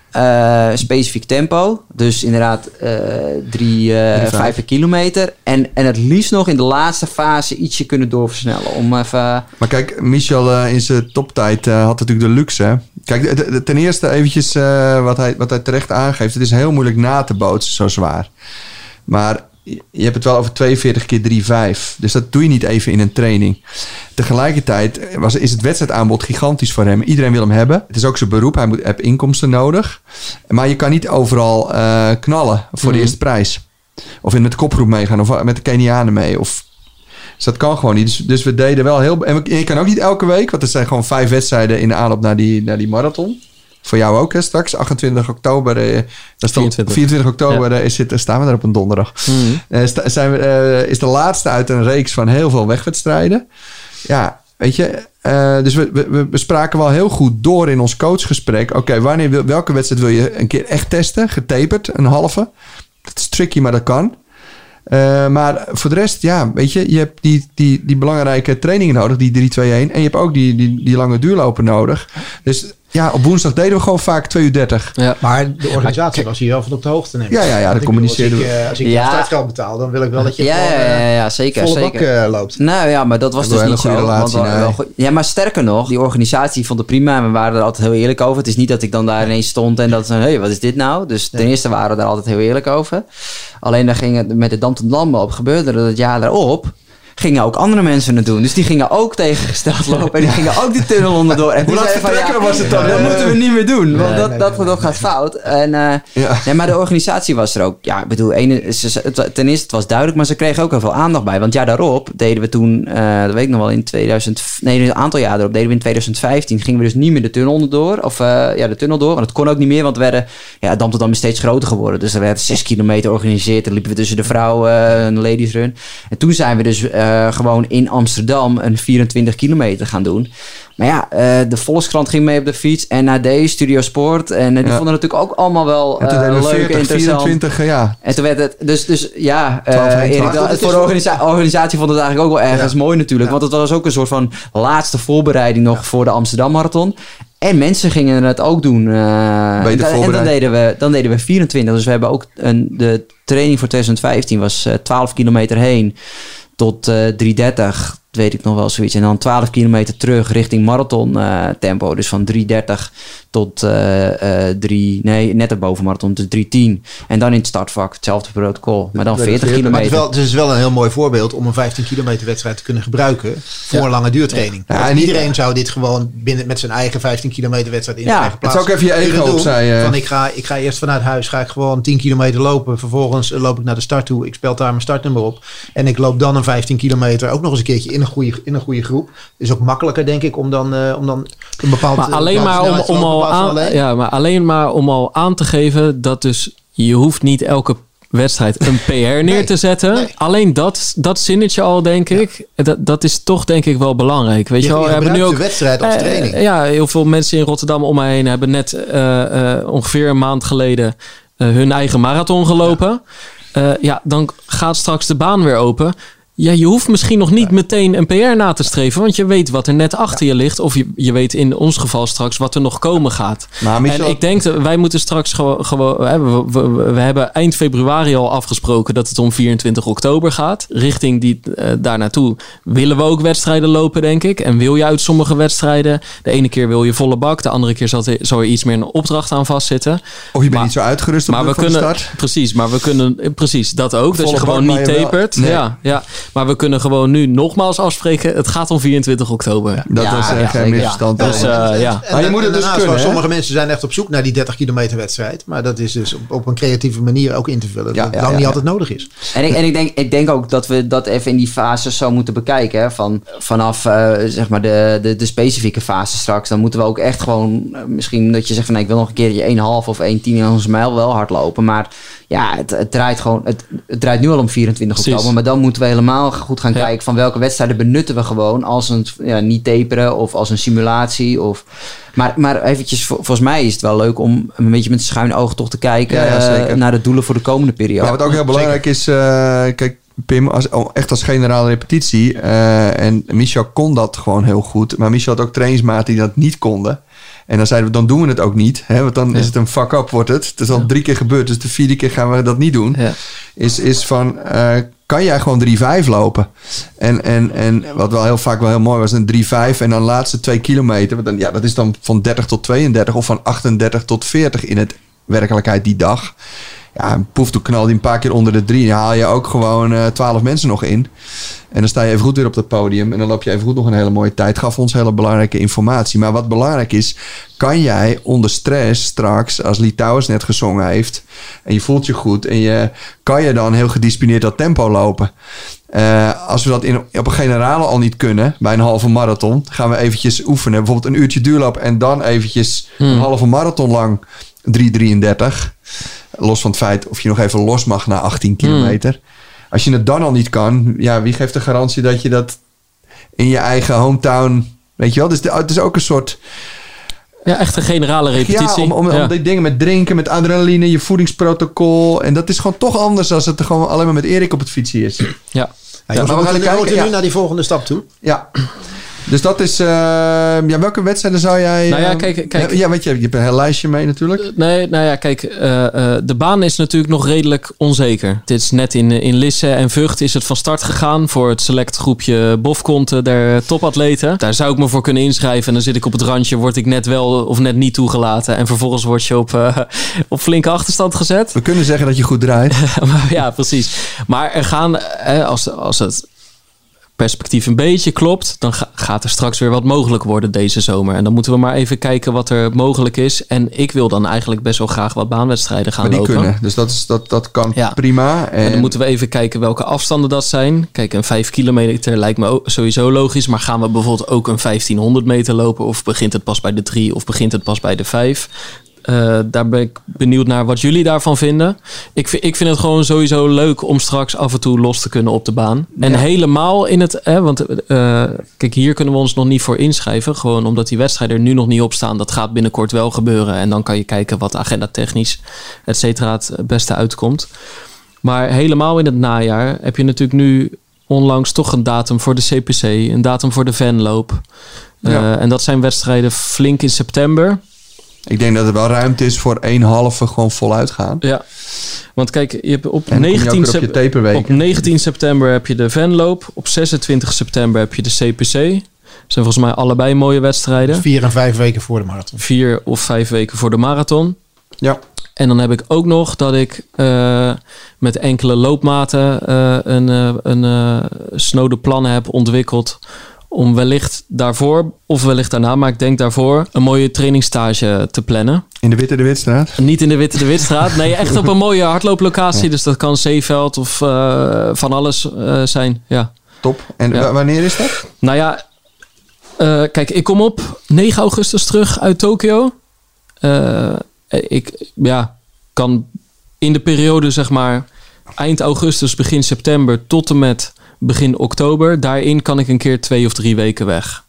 uh, specifiek tempo. Dus inderdaad uh, drie, uh, vijf kilometer. En, en het liefst nog in de laatste fase ietsje kunnen doorversnellen. Om even... Maar kijk, Michel uh, in zijn toptijd uh, had natuurlijk de luxe. Hè? Kijk, de, de, ten eerste eventjes uh, wat, hij, wat hij terecht aangeeft. Het is heel moeilijk na te bootsen, zo zwaar. Maar je hebt het wel over tweeënveertig keer drie vijf. Dus dat doe je niet even in een training. Tegelijkertijd was, is het wedstrijdaanbod gigantisch voor hem. Iedereen wil hem hebben. Het is ook zijn beroep. Hij moet, heeft inkomsten nodig. Maar je kan niet overal uh, knallen voor mm-hmm. de eerste prijs. Of in met de kopgroep meegaan. Of met de Kenianen mee. Of, dus dat kan gewoon niet. Dus, dus we deden wel heel... En je kan ook niet elke week. Want er zijn gewoon vijf wedstrijden in de aanloop naar die, naar die marathon. Voor jou ook, hè, straks. achtentwintig oktober. Eh, dat is vierentwintig. vierentwintig oktober ja. is het, staan we er op een donderdag. Mm-hmm. Uh, sta, zijn we, uh, is de laatste uit een reeks van heel veel wegwedstrijden. Ja, weet je. Uh, dus we, we, we spraken wel heel goed door in ons coachgesprek. Oké, okay, wanneer welke wedstrijd wil je een keer echt testen? Getaperd, een halve. Dat is tricky, maar dat kan. Uh, maar voor de rest, ja, weet je, je hebt die, die, die belangrijke trainingen nodig, die drie twee een. En je hebt ook die, die, die lange duurlopen nodig. Dus ja, op woensdag deden we gewoon vaak twee uur dertig. Ja. Maar de organisatie ja, was hier wel van op de hoogte nemen. Ja, ja, ja, dat communiceerden we. Als ik, als ik ja. startgeld betaal, dan wil ik wel dat je ja, gewoon, ja, ja, ja, zeker, volle zeker. bak uh, loopt. Nou ja, maar dat was dus niet zo. Relatie, want, nee. wel goed. Ja, maar sterker nog, die organisatie vond het prima en we waren er altijd heel eerlijk over. Het is niet dat ik dan daar ineens stond en dat ze, hé, hey, wat is dit nou? Dus ten ja. eerste waren we daar altijd heel eerlijk over. Alleen dan ging het met de Dam tot Landloop gebeurde er het jaar daarop. gingen ook andere mensen het doen. Dus die gingen ook tegengesteld lopen. En die gingen ook die tunnel onderdoor. En Hoe laat vertrekken was het dan? Dat Uh, moeten we niet meer doen. Want nee, dat, nee, dat, nee, dat nee, gaat fout. En, uh, ja. nee, maar de organisatie was er ook. Ja, ik bedoel, ene, ze, ten eerste, het was duidelijk. Maar ze kregen ook heel veel aandacht bij. Want ja, daarop deden we toen... Uh, dat weet ik nog wel, in tweeduizend... Nee, een aantal jaar erop deden we in twintig vijftien. Gingen we dus niet meer de tunnel onderdoor. Of uh, ja, de tunnel door. Want het kon ook niet meer. Want we werden... Ja, Dam-tot-Dam is steeds groter geworden. Dus er werd zes kilometer georganiseerd. Dan liepen we tussen de vrouwen uh, een ladies run. En toen zijn we dus uh, gewoon in Amsterdam een vierentwintig kilometer gaan doen. Maar ja, uh, de Volkskrant ging mee op de fiets. N H D, Studio Sport. En uh, die ja. vonden het natuurlijk ook allemaal wel uh, leuk, veertig, interessant. vierentwintig, ja. En toen werd het... Dus, dus ja, uh, twaalf, Erik, twaalf. dat, voor de organisa- organisatie vond het eigenlijk ook wel ergens ja. mooi natuurlijk. Ja. Want het was ook een soort van laatste voorbereiding nog ja. voor de Amsterdam Marathon. En mensen gingen het ook doen. Uh, en, en dan deden, we, dan deden we vierentwintig. Dus we hebben ook een, de training voor twintig vijftien was uh, twaalf kilometer heen tot uh, drie dertig. Weet ik nog wel zoiets. En dan twaalf kilometer terug richting marathon uh, tempo. Dus van drie dertig tot uh, uh, drie... Nee, net erboven marathon. Dus drie tien. En dan in het startvak. Hetzelfde protocol. Maar dan veertig kilometer. Maar het is, wel, het is wel een heel mooi voorbeeld om een vijftien kilometer wedstrijd te kunnen gebruiken voor ja. een lange duurtraining. Ja. Ja, en iedereen niet, zou dit gewoon binnen met zijn eigen vijftien kilometer wedstrijd in ja. zijn eigen plaats. Het is ook even je ego opzij. Van ik ga, ik ga eerst vanuit huis ga ik gewoon tien kilometer lopen. Vervolgens loop ik naar de start toe. Ik spel daar mijn startnummer op. En ik loop dan een vijftien kilometer ook nog eens een keertje in een goede, in een goede groep. Is ook makkelijker, denk ik, om dan, uh, om dan een bepaald... Maar alleen maar om, om al aan, ja, maar alleen maar om al aan te geven dat dus je hoeft niet elke wedstrijd een P R neer nee, te zetten. Nee. Alleen dat, dat zinnetje al, denk ja. ik, dat, dat is toch denk ik wel belangrijk. Weet je, je wel, we hebben nu ook de wedstrijd als uh, training. Ja, heel veel mensen in Rotterdam om mij heen hebben net uh, uh, ongeveer een maand geleden uh, hun eigen marathon gelopen. Ja. Uh, ja, dan gaat straks de baan weer open. Ja, je hoeft misschien nog niet ja. meteen een P R na te streven, want je weet wat er net achter ja. je ligt. Of je, je weet in ons geval straks wat er nog komen gaat. Maar Michel... En ik denk, dat wij moeten straks gewoon... gewoon we, we, we, we hebben eind februari al afgesproken dat het om vierentwintig oktober gaat. Richting die, uh, daar naartoe willen we ook wedstrijden lopen, denk ik. En wil je uit sommige wedstrijden... De ene keer wil je volle bak, de andere keer zal er, zal er iets meer een opdracht aan vastzitten. Of je bent maar, niet zo uitgerust op maar de we kunnen, start. Precies, maar we kunnen... Precies, dat ook. Volle dat je gewoon niet tapert. Nee. Ja, ja. Maar we kunnen gewoon nu nogmaals afspreken. Het gaat om vierentwintig oktober. Ja. Dat ja, is uh, ja, geen misverstand. Ja. Dus, uh, ja. En, maar je moet het dus kunnen. Sommige mensen zijn echt op zoek naar die dertig kilometer wedstrijd. Maar dat is dus op, op een creatieve manier ook in te vullen. Ja, dat ja, lang ja, niet ja. altijd nodig is. En, ik, en ik, denk, ik denk ook dat we dat even in die fases zo moeten bekijken. Hè? Van, vanaf uh, zeg maar de, de, de specifieke fase straks. Dan moeten we ook echt gewoon... Uh, misschien dat je zegt van... Nou, ik wil nog een keertje één komma vijf of één komma tien in onze mijl wel hardlopen. Maar ja, het, het draait gewoon... Het, het draait nu al om vierentwintig oktober. Maar dan moeten we helemaal goed gaan ja. kijken van welke wedstrijden benutten we gewoon als een ja, niet taperen of als een simulatie. Of, maar, maar eventjes, volgens mij is het wel leuk om een beetje met een schuin oog toch te kijken ja, ja, uh, naar de doelen voor de komende periode. Ja, wat ook heel belangrijk is, uh, kijk Pim, als, oh, echt als generale repetitie. Uh, en Michel kon dat gewoon heel goed. Maar Michel had ook trainingsmaten die dat niet konden. En dan zeiden we, dan doen we het ook niet. Hè? Want dan ja. is het een fuck-up, wordt het. Het is al ja. drie keer gebeurd, dus de vierde keer gaan we dat niet doen. Ja. Is, is van, uh, kan jij gewoon drie vijf lopen? En, en, en wat wel heel vaak wel heel mooi was, een drie vijf en dan de laatste twee kilometer. Dan, ja, dat is dan van dertig tot tweeëndertig of van achtendertig tot veertig in het werkelijkheid die dag. Ja, poef, toen knal die een paar keer onder de drie. Dan haal je ook gewoon uh, twaalf mensen nog in. En dan sta je even goed weer op dat podium. En dan loop je even goed nog een hele mooie tijd. Gaf ons hele belangrijke informatie. Maar wat belangrijk is, kan jij onder stress straks, als Litouwers net gezongen heeft, en je voelt je goed, en je kan je dan heel gedisciplineerd dat tempo lopen. Uh, als we dat in, op een generale al niet kunnen, bij een halve marathon, gaan we eventjes oefenen. Bijvoorbeeld een uurtje duurloop en dan eventjes hmm. een halve marathon lang drie drieëndertig. Los van het feit of je nog even los mag na achttien kilometer. Hmm. Als je het dan al niet kan, ja, wie geeft de garantie dat je dat in je eigen hometown, weet je wel? Dus het is ook een soort... Ja, echt een generale repetitie. Ja, om, om, ja. om die dingen met drinken, met adrenaline, je voedingsprotocol. En dat is gewoon toch anders als het gewoon alleen maar met Erik op het fietsen is. Ja. Ja, ja, maar we, we gaan kijken, moeten ja. nu naar die volgende stap toe. Ja. Dus dat is... Uh, ja, welke wedstrijden zou jij... Nou ja, kijk... kijk ja, weet je, je hebt een heel lijstje mee natuurlijk. Nee, nou ja, kijk. Uh, uh, de baan is natuurlijk nog redelijk onzeker. Het is net in, in Lisse en Vught is het van start gegaan voor het select groepje Bofkont der topatleten. Daar zou ik me voor kunnen inschrijven. En dan zit ik op het randje, word ik net wel of net niet toegelaten. En vervolgens word je op, uh, op flinke achterstand gezet. We kunnen zeggen dat je goed draait. Ja, precies. Maar er gaan, uh, als, als het... perspectief een beetje klopt, dan ga, gaat er straks weer wat mogelijk worden deze zomer. En dan moeten we maar even kijken wat er mogelijk is. En ik wil dan eigenlijk best wel graag wat baanwedstrijden gaan maar die lopen. kunnen, dus dat, is, dat, dat kan ja. prima. En... en dan moeten we even kijken welke afstanden dat zijn. Kijk, een vijf kilometer lijkt me sowieso logisch. Maar gaan we bijvoorbeeld ook een vijftienhonderd meter lopen? Of begint het pas bij de drie? Of begint het pas bij de vijf? Uh, daar ben ik benieuwd naar wat jullie daarvan vinden. Ik vind, ik vind het gewoon sowieso leuk om straks af en toe los te kunnen op de baan. En ja. helemaal in het... Eh, want uh, kijk, hier kunnen we ons nog niet voor inschrijven. Gewoon omdat die wedstrijden er nu nog niet op staan. Dat gaat binnenkort wel gebeuren. En dan kan je kijken wat agenda technisch, et cetera, het beste uitkomt. Maar helemaal in het najaar heb je natuurlijk nu onlangs toch een datum voor de C P C. Een datum voor de Venloop. Uh, ja. En dat zijn wedstrijden flink in september. Ik denk dat er wel ruimte is voor één halve gewoon voluit gaan. Ja, want kijk, je hebt op, en negentien, je op, je op negentien september heb je de Venloop. Op zesentwintig september heb je de C P C. Dat zijn volgens mij allebei mooie wedstrijden. Vier en vijf weken voor de marathon. Vier of vijf weken voor de marathon. Ja. En dan heb ik ook nog dat ik uh, met enkele loopmaten uh, een, uh, een uh, snode plannen heb ontwikkeld om wellicht daarvoor, of wellicht daarna, maar ik denk daarvoor, een mooie trainingsstage te plannen. In de Witte de Witstraat? Niet in de Witte de Witstraat. Nee, echt op een mooie hardlooplocatie. Ja. Dus dat kan Zeeveld of uh, van alles uh, zijn. Ja. Top. En ja. w- wanneer is dat? Nou ja, uh, kijk, ik kom op negen augustus terug uit Tokio. Uh, ik ja, kan in de periode, zeg maar, eind augustus, begin september tot en met begin oktober. Daarin kan ik een keer twee of drie weken weg.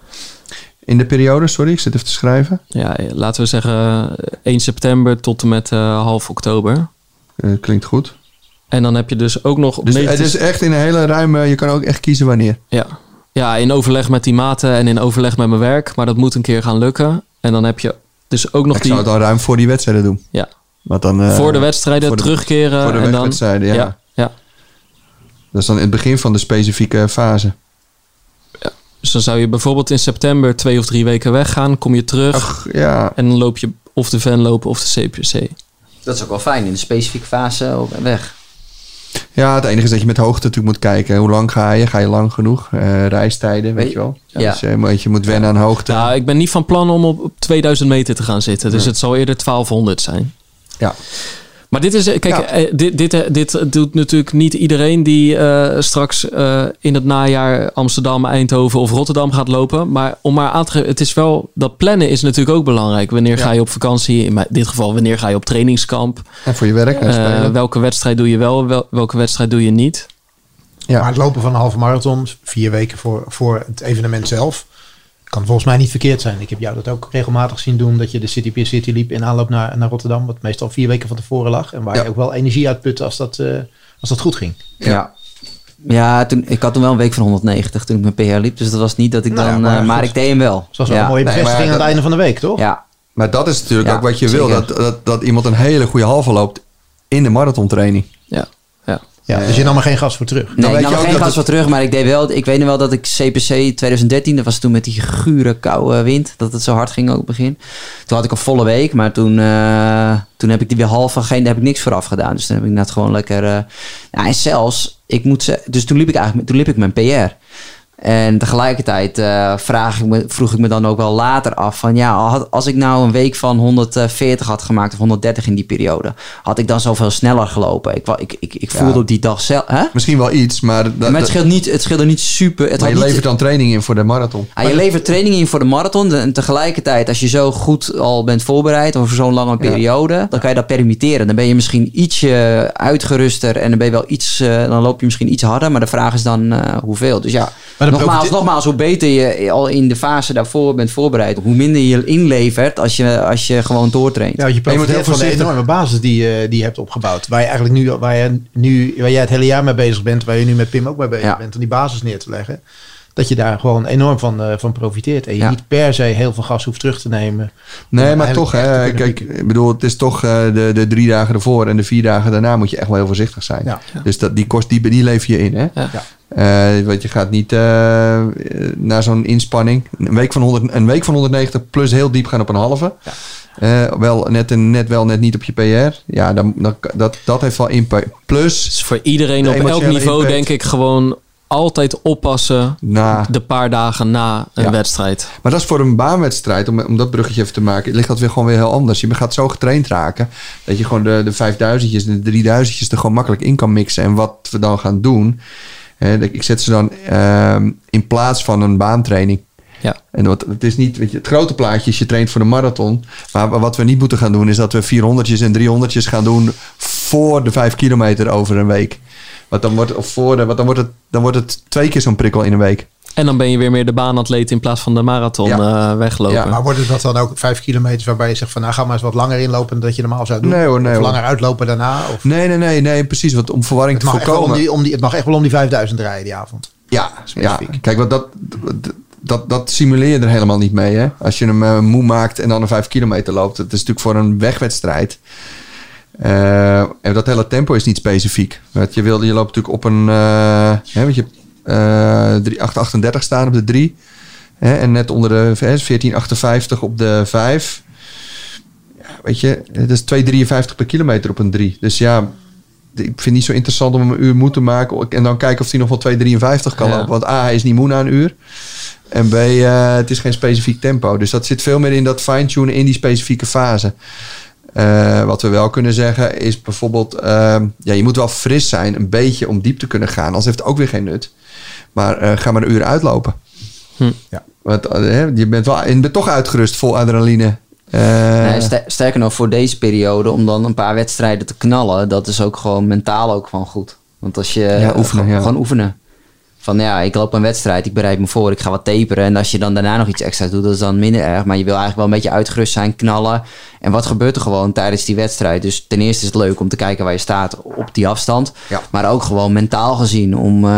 In de periode, sorry, ik zit even te schrijven. Ja, laten we zeggen één september tot en met uh, half oktober. Uh, klinkt goed. En dan heb je dus ook nog... Dus negentien... het is echt in een hele ruime... Je kan ook echt kiezen wanneer. Ja. ja, in overleg met die maten en in overleg met mijn werk. Maar dat moet een keer gaan lukken. En dan heb je dus ook nog ik die... zou het al ruim voor die wedstrijden doen. Ja. Want dan, uh, voor de wedstrijden voor de, terugkeren. Voor de en wedstrijden, dan, ja. ja. Ja. Dat is dan in het begin van de specifieke fase. Ja. Dus dan zou je bijvoorbeeld in september twee of drie weken weggaan. Kom je terug. Ach, ja. En dan loop je of de Venloop of de C P C. Dat is ook wel fijn in de specifieke fase op weg. Ja, het enige is dat je met hoogte natuurlijk moet kijken. Hoe lang ga je? Ga je lang genoeg? Uh, reistijden, weet, weet je wel. Ja. Dus uh, je moet wennen aan hoogte. Nou, ik ben niet van plan om op, op tweeduizend meter te gaan zitten. Dus ja. Het zal eerder twaalfhonderd zijn. Ja. Maar dit is, kijk, ja. dit, dit, dit doet natuurlijk niet iedereen die uh, straks uh, in het najaar Amsterdam, Eindhoven of Rotterdam gaat lopen. Maar om maar aan te geven, het is wel, dat plannen is natuurlijk ook belangrijk. Wanneer ja. ga je op vakantie? In dit geval, wanneer ga je op trainingskamp? En voor je werk en spelen. Uh, welke wedstrijd doe je wel, wel, welke wedstrijd doe je niet? Ja. Maar het lopen van een halve marathon, vier weken voor, voor het evenement zelf, kan volgens mij niet verkeerd zijn. Ik heb jou dat ook regelmatig zien doen, dat je de City Pier City liep in aanloop naar, naar Rotterdam, wat meestal vier weken van tevoren lag. En waar ja. je ook wel energie uitputte als dat, uh, als dat goed ging. Ja, ja. ja toen, ik had toen wel een week van honderdnegentig toen ik mijn P R liep. Dus dat was niet dat ik nou, dan... Ja, maar, uh, maar ik deed hem wel. Zoals wel ja. een mooie bevestiging nee, aan het dat, einde van de week, toch? Ja. Maar dat is natuurlijk ja, ook wat je zeker. wil. Dat, dat, dat iemand een hele goede halve loopt in de marathontraining. Ja. Ja. Ja, dus je nam er geen gas voor terug. Nee, ik nam er geen gas voor terug, maar ik deed wel. Ik weet nog wel dat ik C P C twintig dertien, dat was toen met die gure koude wind, dat het zo hard ging ook begin. Toen had ik een volle week, maar toen, uh, toen heb ik die weer half van geen, daar heb ik niks vooraf gedaan. Dus toen heb ik net gewoon lekker. Uh, ja, en zelfs, ik moet ze, dus toen liep ik eigenlijk, toen liep ik mijn P R. En tegelijkertijd uh, vraag ik me, vroeg ik me dan ook wel later af van ja, als ik nou een week van honderdveertig had gemaakt of honderddertig in die periode, had ik dan zoveel sneller gelopen. Ik, ik, ik, ik voelde ja. op die dag zelf... Hè? Misschien wel iets, maar... Dat, maar het scheelt niet, het scheelde niet super... Het maar je niet, levert dan training in voor de marathon. Ah, je levert training in voor de marathon en tegelijkertijd als je zo goed al bent voorbereid over zo'n lange periode, ja. dan kan je dat permitteren. Dan ben je misschien ietsje uitgeruster en dan ben je wel iets... Uh, dan loop je misschien iets harder, maar de vraag is dan uh, hoeveel. Dus ja... Nogmaals, nogmaals, hoe beter je al in de fase daarvoor bent voorbereid, hoe minder je inlevert als je, als je gewoon doortraint. Ja, je profiteert van de enorme basis die je, die je hebt opgebouwd. Waar je eigenlijk nu, waar je nu, waar jij het hele jaar mee bezig bent, waar je nu met Pim ook mee bezig ja. bent, om die basis neer te leggen. Dat je daar gewoon enorm van, uh, van profiteert. En je ja. niet per se heel veel gas hoeft terug te nemen. Nee, maar toch, hè, kijk, ik bedoel, het is toch uh, de, de drie dagen ervoor en de vier dagen daarna moet je echt wel heel voorzichtig zijn. Ja. Ja. Dus dat, die kost, die, die lever je in, hè? Ja. Uh, want je gaat niet uh, naar zo'n inspanning. Een week, van honderd, een week van honderdnegentig plus heel diep gaan op een halve. Ja. Uh, wel net, en net wel net niet op je P R. Ja, dan, dan, dat, dat heeft wel impact. Plus... Dus voor iedereen op elk niveau impact. Denk ik gewoon altijd oppassen na. de paar dagen na een ja. wedstrijd. Maar dat is voor een baanwedstrijd, om, om dat bruggetje even te maken, ligt dat weer gewoon weer heel anders. Je gaat zo getraind raken dat je gewoon de, de vijfduizendjes en de drieduizendjes er gewoon makkelijk in kan mixen. En wat we dan gaan doen, hè, ik zet ze dan uh, in plaats van een baantraining. Ja. En wat, het is niet, weet je, het grote plaatje is je traint voor de marathon. Maar wat we niet moeten gaan doen is dat we vierhonderdjes en driehonderdjes gaan doen voor de vijf kilometer over een week. Want dan wordt, of voor de, want dan wordt, het, dan wordt het twee keer zo'n prikkel in een week. En dan ben je weer meer de baanatleet in plaats van de marathon ja. uh, weglopen. Ja. Maar worden dat dan ook vijf kilometers waarbij je zegt van nou ga maar eens wat langer inlopen dan dat je normaal zou doen? Nee hoor, nee of hoor. langer uitlopen daarna? Of? Nee, nee, nee, nee, precies. Want om verwarring het te voorkomen. Om die, om die, het mag echt wel om die vijfduizend rijden die avond. Ja, ja. Kijk, want dat, dat, dat simuleer je er helemaal niet mee. Hè? Als je hem uh, moe maakt en dan een vijf kilometer loopt. Het is natuurlijk voor een wegwedstrijd. Uh, en dat hele tempo is niet specifiek. Want je, wil, je loopt natuurlijk op een... Uh, hè, want je uh, acht achtendertig staan op de drie. Hè, en net onder de veertien achtenvijftig op de vijf. Ja, weet je, dat is twee drieënvijftig per kilometer op een drie. Dus ja, ik vind het niet zo interessant om hem een uur moe te maken. En dan kijken of hij nog wel twee drieënvijftig kan ja. lopen. Want A, hij is niet moe na een uur. En B, uh, het is geen specifiek tempo. Dus dat zit veel meer in dat fine-tunen in die specifieke fase. Uh, wat we wel kunnen zeggen is bijvoorbeeld... Uh, ja, je moet wel fris zijn, een beetje om diep te kunnen gaan. Anders heeft het ook weer geen nut. Maar uh, ga maar een uur uitlopen. Hm. Ja. Want uh, je bent wel je bent toch uitgerust, vol adrenaline. Uh, nee, ster- sterker nog, voor deze periode, om dan een paar wedstrijden te knallen... dat is ook gewoon mentaal ook gewoon goed. Want als je ja, oefenen, gewoon, ja. gewoon oefenen... Van ja, ik loop een wedstrijd, ik bereid me voor, ik ga wat taperen. En als je dan daarna nog iets extra doet, dat is dan minder erg. Maar je wil eigenlijk wel een beetje uitgerust zijn, knallen. En wat gebeurt er gewoon tijdens die wedstrijd? Dus ten eerste is het leuk om te kijken waar je staat op die afstand. Ja. Maar ook gewoon mentaal gezien om uh,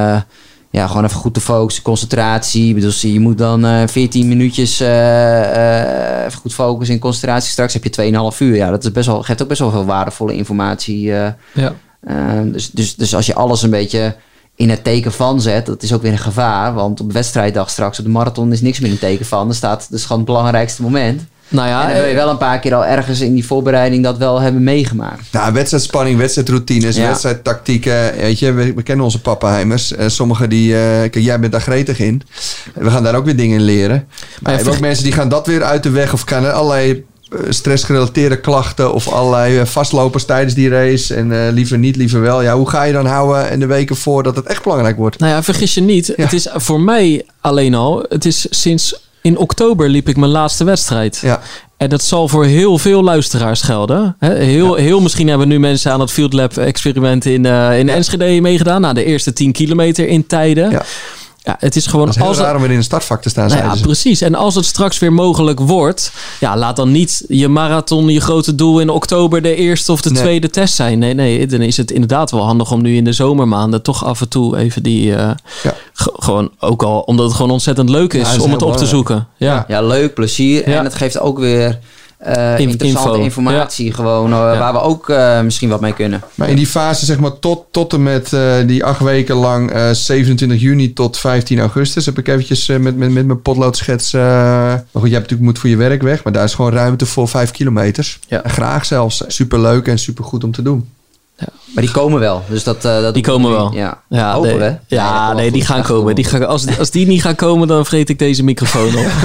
ja, gewoon even goed te focussen, concentratie. Ik bedoel, je moet dan uh, veertien minuutjes uh, uh, even goed focussen in concentratie. Straks heb je twee komma vijf uur. Ja, dat is best wel, geeft ook best wel veel waardevolle informatie. Uh, ja. uh, dus, dus, dus als je alles een beetje... in het teken van zet, dat is ook weer een gevaar. Want op de wedstrijddag straks op de marathon is niks meer in het teken van. Dan staat dus gewoon het belangrijkste moment. Nou ja, en dan wil je wel een paar keer al ergens in die voorbereiding dat wel hebben meegemaakt. Nou, wedstrijdspanning, wedstrijdroutines, ja. wedstrijdtactieken. Weet je, we, we kennen onze pappenheimers. Uh, Sommigen die... Uh, kijk, jij bent daar gretig in. We gaan daar ook weer dingen in leren. Maar, maar je hebt ook mensen die gaan dat weer uit de weg of gaan allerlei... stressgerelateerde klachten of allerlei vastlopers tijdens die race en uh, liever niet, liever wel. Ja, hoe ga je dan houden in de weken voor dat het echt belangrijk wordt? Nou ja, vergis je niet. Ja. Het is voor mij alleen al, het is sinds in oktober liep ik mijn laatste wedstrijd. Ja. En dat zal voor heel veel luisteraars gelden. Heel, ja. heel misschien hebben nu mensen aan het Field Lab experiment in, uh, in ja. Enschede meegedaan. Na de eerste tien kilometer in tijden. Ja. Ja, het is gewoon... Dat is heel als raar om weer in een startvak te staan. Nou ja, ze. precies. En als het straks weer mogelijk wordt... Ja, laat dan niet je marathon, je grote doel in oktober... de eerste of de nee. tweede test zijn. Nee, nee, dan is het inderdaad wel handig om nu in de zomermaanden... toch af en toe even die... Uh, ja. g- gewoon ook al omdat het gewoon ontzettend leuk is... Ja, is om het op belangrijk. te zoeken. Ja, ja leuk, plezier. Ja. En het geeft ook weer... Uh, interessante Info. informatie ja. gewoon, uh, ja. waar we ook uh, misschien wat mee kunnen. Maar in die fase zeg maar tot, tot en met uh, die acht weken lang uh, zevenentwintig juni tot vijftien augustus heb ik eventjes uh, met, met, met mijn potloodschets... Uh, maar goed, je hebt natuurlijk moet voor je werk weg, maar daar is gewoon ruimte voor vijf kilometers. Ja. En graag zelfs. Superleuk en supergoed om te doen. Ja. Maar die komen wel. Dus dat, uh, dat die komen wel. Ja, ja hopen nee, we. Ja, ja nee, die gaan komen. Die gaan, als, als die niet gaan komen, dan vreet ik deze microfoon op.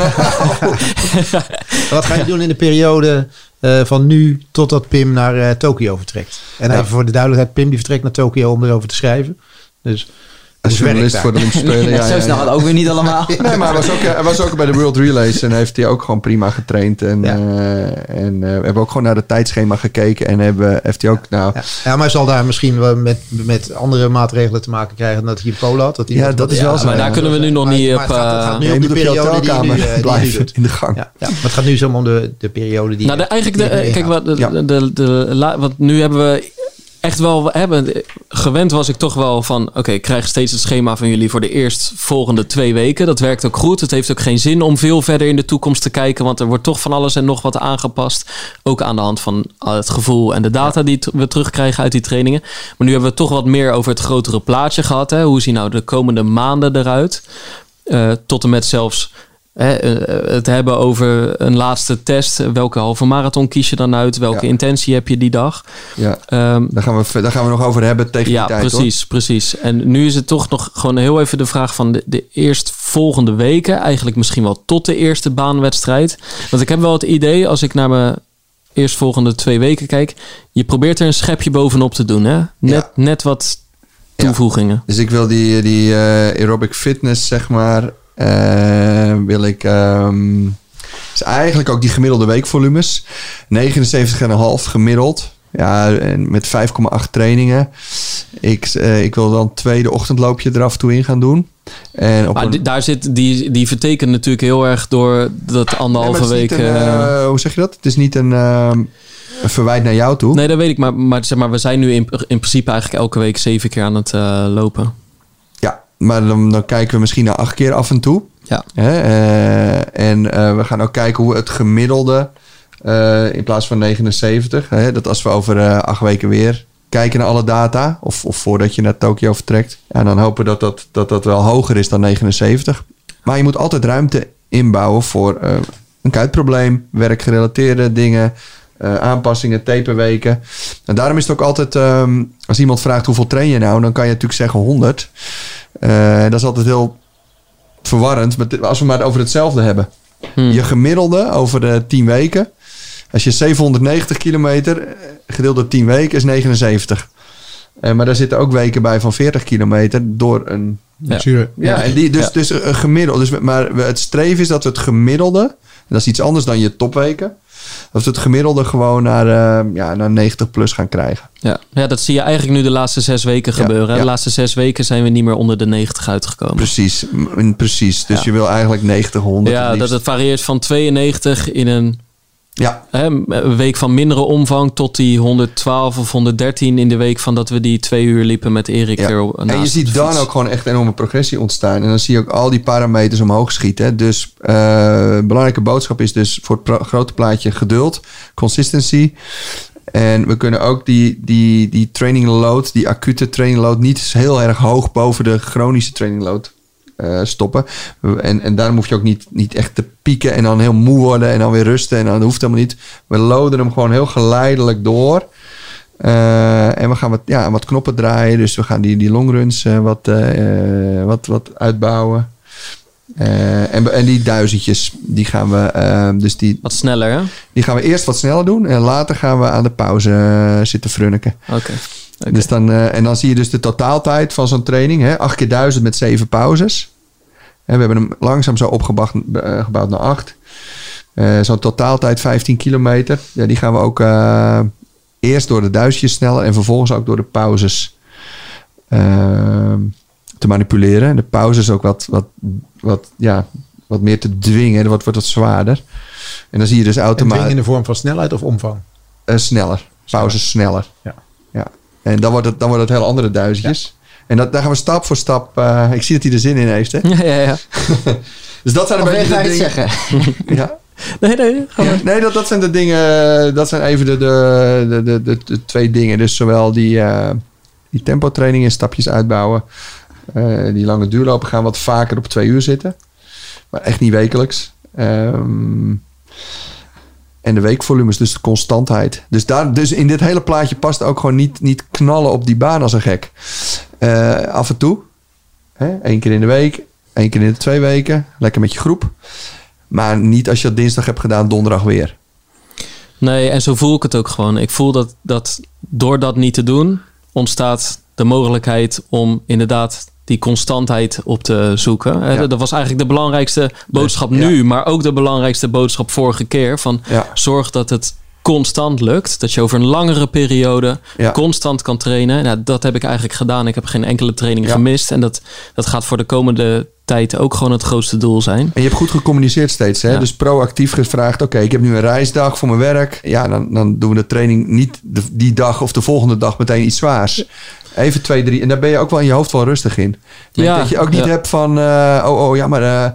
Wat ga je doen in de periode uh, van nu totdat Pim naar uh, Tokio vertrekt? En ja. even voor de duidelijkheid, Pim die vertrekt naar Tokio om erover te schrijven. Dus... Als journalist voor de Olympische Spelen. Ja, zo snel ja, ja. ook weer niet allemaal. Nee, maar hij was, ook, hij was ook bij de World Relays en heeft hij ook gewoon prima getraind. En, ja. uh, en uh, we hebben ook gewoon naar het tijdschema gekeken en hebben, heeft hij ook... Nou, ja. ja, maar hij zal daar misschien wel met, met andere maatregelen te maken krijgen dan dat hij in Polen had. Dat hij ja, dat, dat is wel ja, zo. Maar ja. daar kunnen we nu nog maar, niet maar op... Het gaat, het gaat nu uh, om de periode die nu uh, blijven in de gang. Ja, ja. Maar het gaat nu zo om de, de periode die... Nou, de, eigenlijk, de, kijk, wat, de, ja. de, de, de, de, wat nu hebben we... Echt wel hebben. Gewend was ik toch wel van... Oké, okay, ik krijg steeds het schema van jullie voor de eerstvolgende twee weken. Dat werkt ook goed. Het heeft ook geen zin om veel verder in de toekomst te kijken. Want er wordt toch van alles en nog wat aangepast. Ook aan de hand van het gevoel en de data die we terugkrijgen uit die trainingen. Maar nu hebben we toch wat meer over het grotere plaatje gehad. Hè? Hoe zien nou de komende maanden eruit? Uh, tot en met zelfs... hè, het hebben over een laatste test. Welke halve marathon kies je dan uit? Welke ja. intentie heb je die dag? Ja, um, daar, gaan we, daar gaan we nog over hebben tegen ja, die tijd. Precies, hoor. precies. En nu is het toch nog gewoon heel even de vraag van de, de eerstvolgende weken. Eigenlijk misschien wel tot de eerste baanwedstrijd. Want ik heb wel het idee, als ik naar mijn eerstvolgende twee weken kijk. Je probeert er een schepje bovenop te doen. Hè? Net, ja. net wat toevoegingen. Ja. Dus ik wil die, die uh, aerobic fitness, zeg maar, uh, wil ik... Um, is eigenlijk ook die gemiddelde weekvolumes. negenenzeventig komma vijf gemiddeld. Ja, en met vijf komma acht trainingen. Ik, uh, ik wil dan het tweede ochtendloopje er af en toe in gaan doen. En op maar een... d- daar zit, die, die vertekent natuurlijk heel erg door dat anderhalve nee, week... Een, uh, hoe zeg je dat? Het is niet een... Uh, Een verwijt naar jou toe. Nee, dat weet ik. Maar, maar, zeg maar we zijn nu in, in principe eigenlijk elke week zeven keer aan het uh, lopen. Ja, maar dan, dan kijken we misschien naar acht keer af en toe. Ja. Hè? Uh, en uh, we gaan ook kijken hoe het gemiddelde... Uh, in plaats van negenenzeventig... Hè? Dat als we over uh, acht weken weer kijken naar alle data... of, of voordat je naar Tokio vertrekt... en dan hopen we dat dat, dat dat wel hoger is dan negenenzeventig. Maar je moet altijd ruimte inbouwen voor uh, een kuitprobleem... werkgerelateerde dingen... Uh, aanpassingen, taperweken. En daarom is het ook altijd... Um, als iemand vraagt hoeveel train je nou... dan kan je natuurlijk zeggen honderd. Uh, dat is altijd heel verwarrend. Maar als we maar over hetzelfde hebben. Hmm. Je gemiddelde over de tien weken... als je zevenhonderdnegentig kilometer... gedeeld door tien weken is negenenzeventig. Uh, maar daar zitten ook weken bij van veertig kilometer... door een... Ja, ja, ja en die, dus, ja. dus een gemiddelde. Dus, maar het streven is dat we het gemiddelde... en dat is iets anders dan je topweken... dat we het gemiddelde gewoon naar, uh, ja, naar negentig plus gaan krijgen. Ja. ja, dat zie je eigenlijk nu de laatste zes weken gebeuren. Ja, ja. De laatste zes weken zijn we niet meer onder de negentig uitgekomen. Precies, precies. Dus ja. je wil eigenlijk negentig, honderd. Ja, dat het varieert van tweeënnegentig in een, ja. hè, een week van mindere omvang... tot die honderdtwaalf of honderddertien in de week van dat we die twee uur liepen met Erik. Ja. En je ziet dan ook gewoon echt enorme progressie ontstaan. En dan zie je ook al die parameters omhoog schieten. Dus uh, belangrijke boodschap is dus voor het pro- grote plaatje geduld, consistency. En we kunnen ook die, die, die training load, die acute training load... niet heel erg hoog boven de chronische training load uh, stoppen. En, en daarom hoef je ook niet, niet echt te pieken en dan heel moe worden... en dan weer rusten en dan dat hoeft helemaal niet. We loaden hem gewoon heel geleidelijk door... Uh, en we gaan wat, ja, wat knoppen draaien. Dus we gaan die, die longruns uh, wat, uh, wat, wat uitbouwen. Uh, en, en die duizendjes, die gaan we... Uh, dus die, wat sneller, hè? Die gaan we eerst wat sneller doen. En later gaan we aan de pauze uh, zitten frunniken. Oké. Okay. Okay. Dus dan, uh, en dan zie je dus de totaaltijd van zo'n training. Hè? Acht keer duizend met zeven pauzes. En we hebben hem langzaam zo opgebouwd uh, gebouwd naar acht. Uh, zo'n totaaltijd vijftien kilometer. Ja, die gaan we ook... Uh, eerst door de duizendjes sneller en vervolgens ook door de pauzes uh, te manipuleren. En de pauzes ook wat, wat, wat, ja, wat meer te dwingen. Wat wordt wat zwaarder. En dan zie je dus automatisch... in de vorm van snelheid of omvang? Uh, sneller. Pauzes sneller. Ja. Ja. En dan wordt het, dan wordt het heel andere duizendjes. Ja. En dat, daar gaan we stap voor stap... Uh, ik zie dat hij er zin in heeft. Hè? Ja, ja, ja. Dus dat zijn een of beetje de dingen... zeggen? Ja. Nee, nee. Ja, nee, dat, dat zijn de dingen. Dat zijn even de, de, de, de, de, de twee dingen. Dus zowel die, uh, die tempotraining in stapjes uitbouwen. Uh, die lange duurlopen gaan wat vaker op twee uur zitten. Maar echt niet wekelijks. Um, en de weekvolumes, dus de constantheid. Dus, daar, dus in dit hele plaatje past ook gewoon niet, niet knallen op die baan als een gek. Uh, af en toe. Hè, één keer in de week. Één keer in de twee weken. Lekker met je groep. Maar niet als je dat dinsdag hebt gedaan, donderdag weer. Nee, en zo voel ik het ook gewoon. Ik voel dat, dat door dat niet te doen... ontstaat de mogelijkheid om inderdaad die constantheid op te zoeken. Ja. Dat was eigenlijk de belangrijkste boodschap nu... Ja. maar ook de belangrijkste boodschap vorige keer. Van ja. Zorg dat het constant lukt. Dat je over een langere periode ja. constant kan trainen. Nou, dat heb ik eigenlijk gedaan. Ik heb geen enkele training ja. gemist. En dat, dat gaat voor de komende... tijd ook gewoon het grootste doel zijn. En je hebt goed gecommuniceerd steeds. Hè? Ja. Dus proactief gevraagd. Oké, okay, ik heb nu een reisdag voor mijn werk. Ja, dan, dan doen we de training niet de, die dag of de volgende dag meteen iets zwaars. Even twee, drie. En daar ben je ook wel in je hoofd wel rustig in. Ja, dat je ook niet ja. hebt van... Uh, oh, oh, ja, maar... Uh,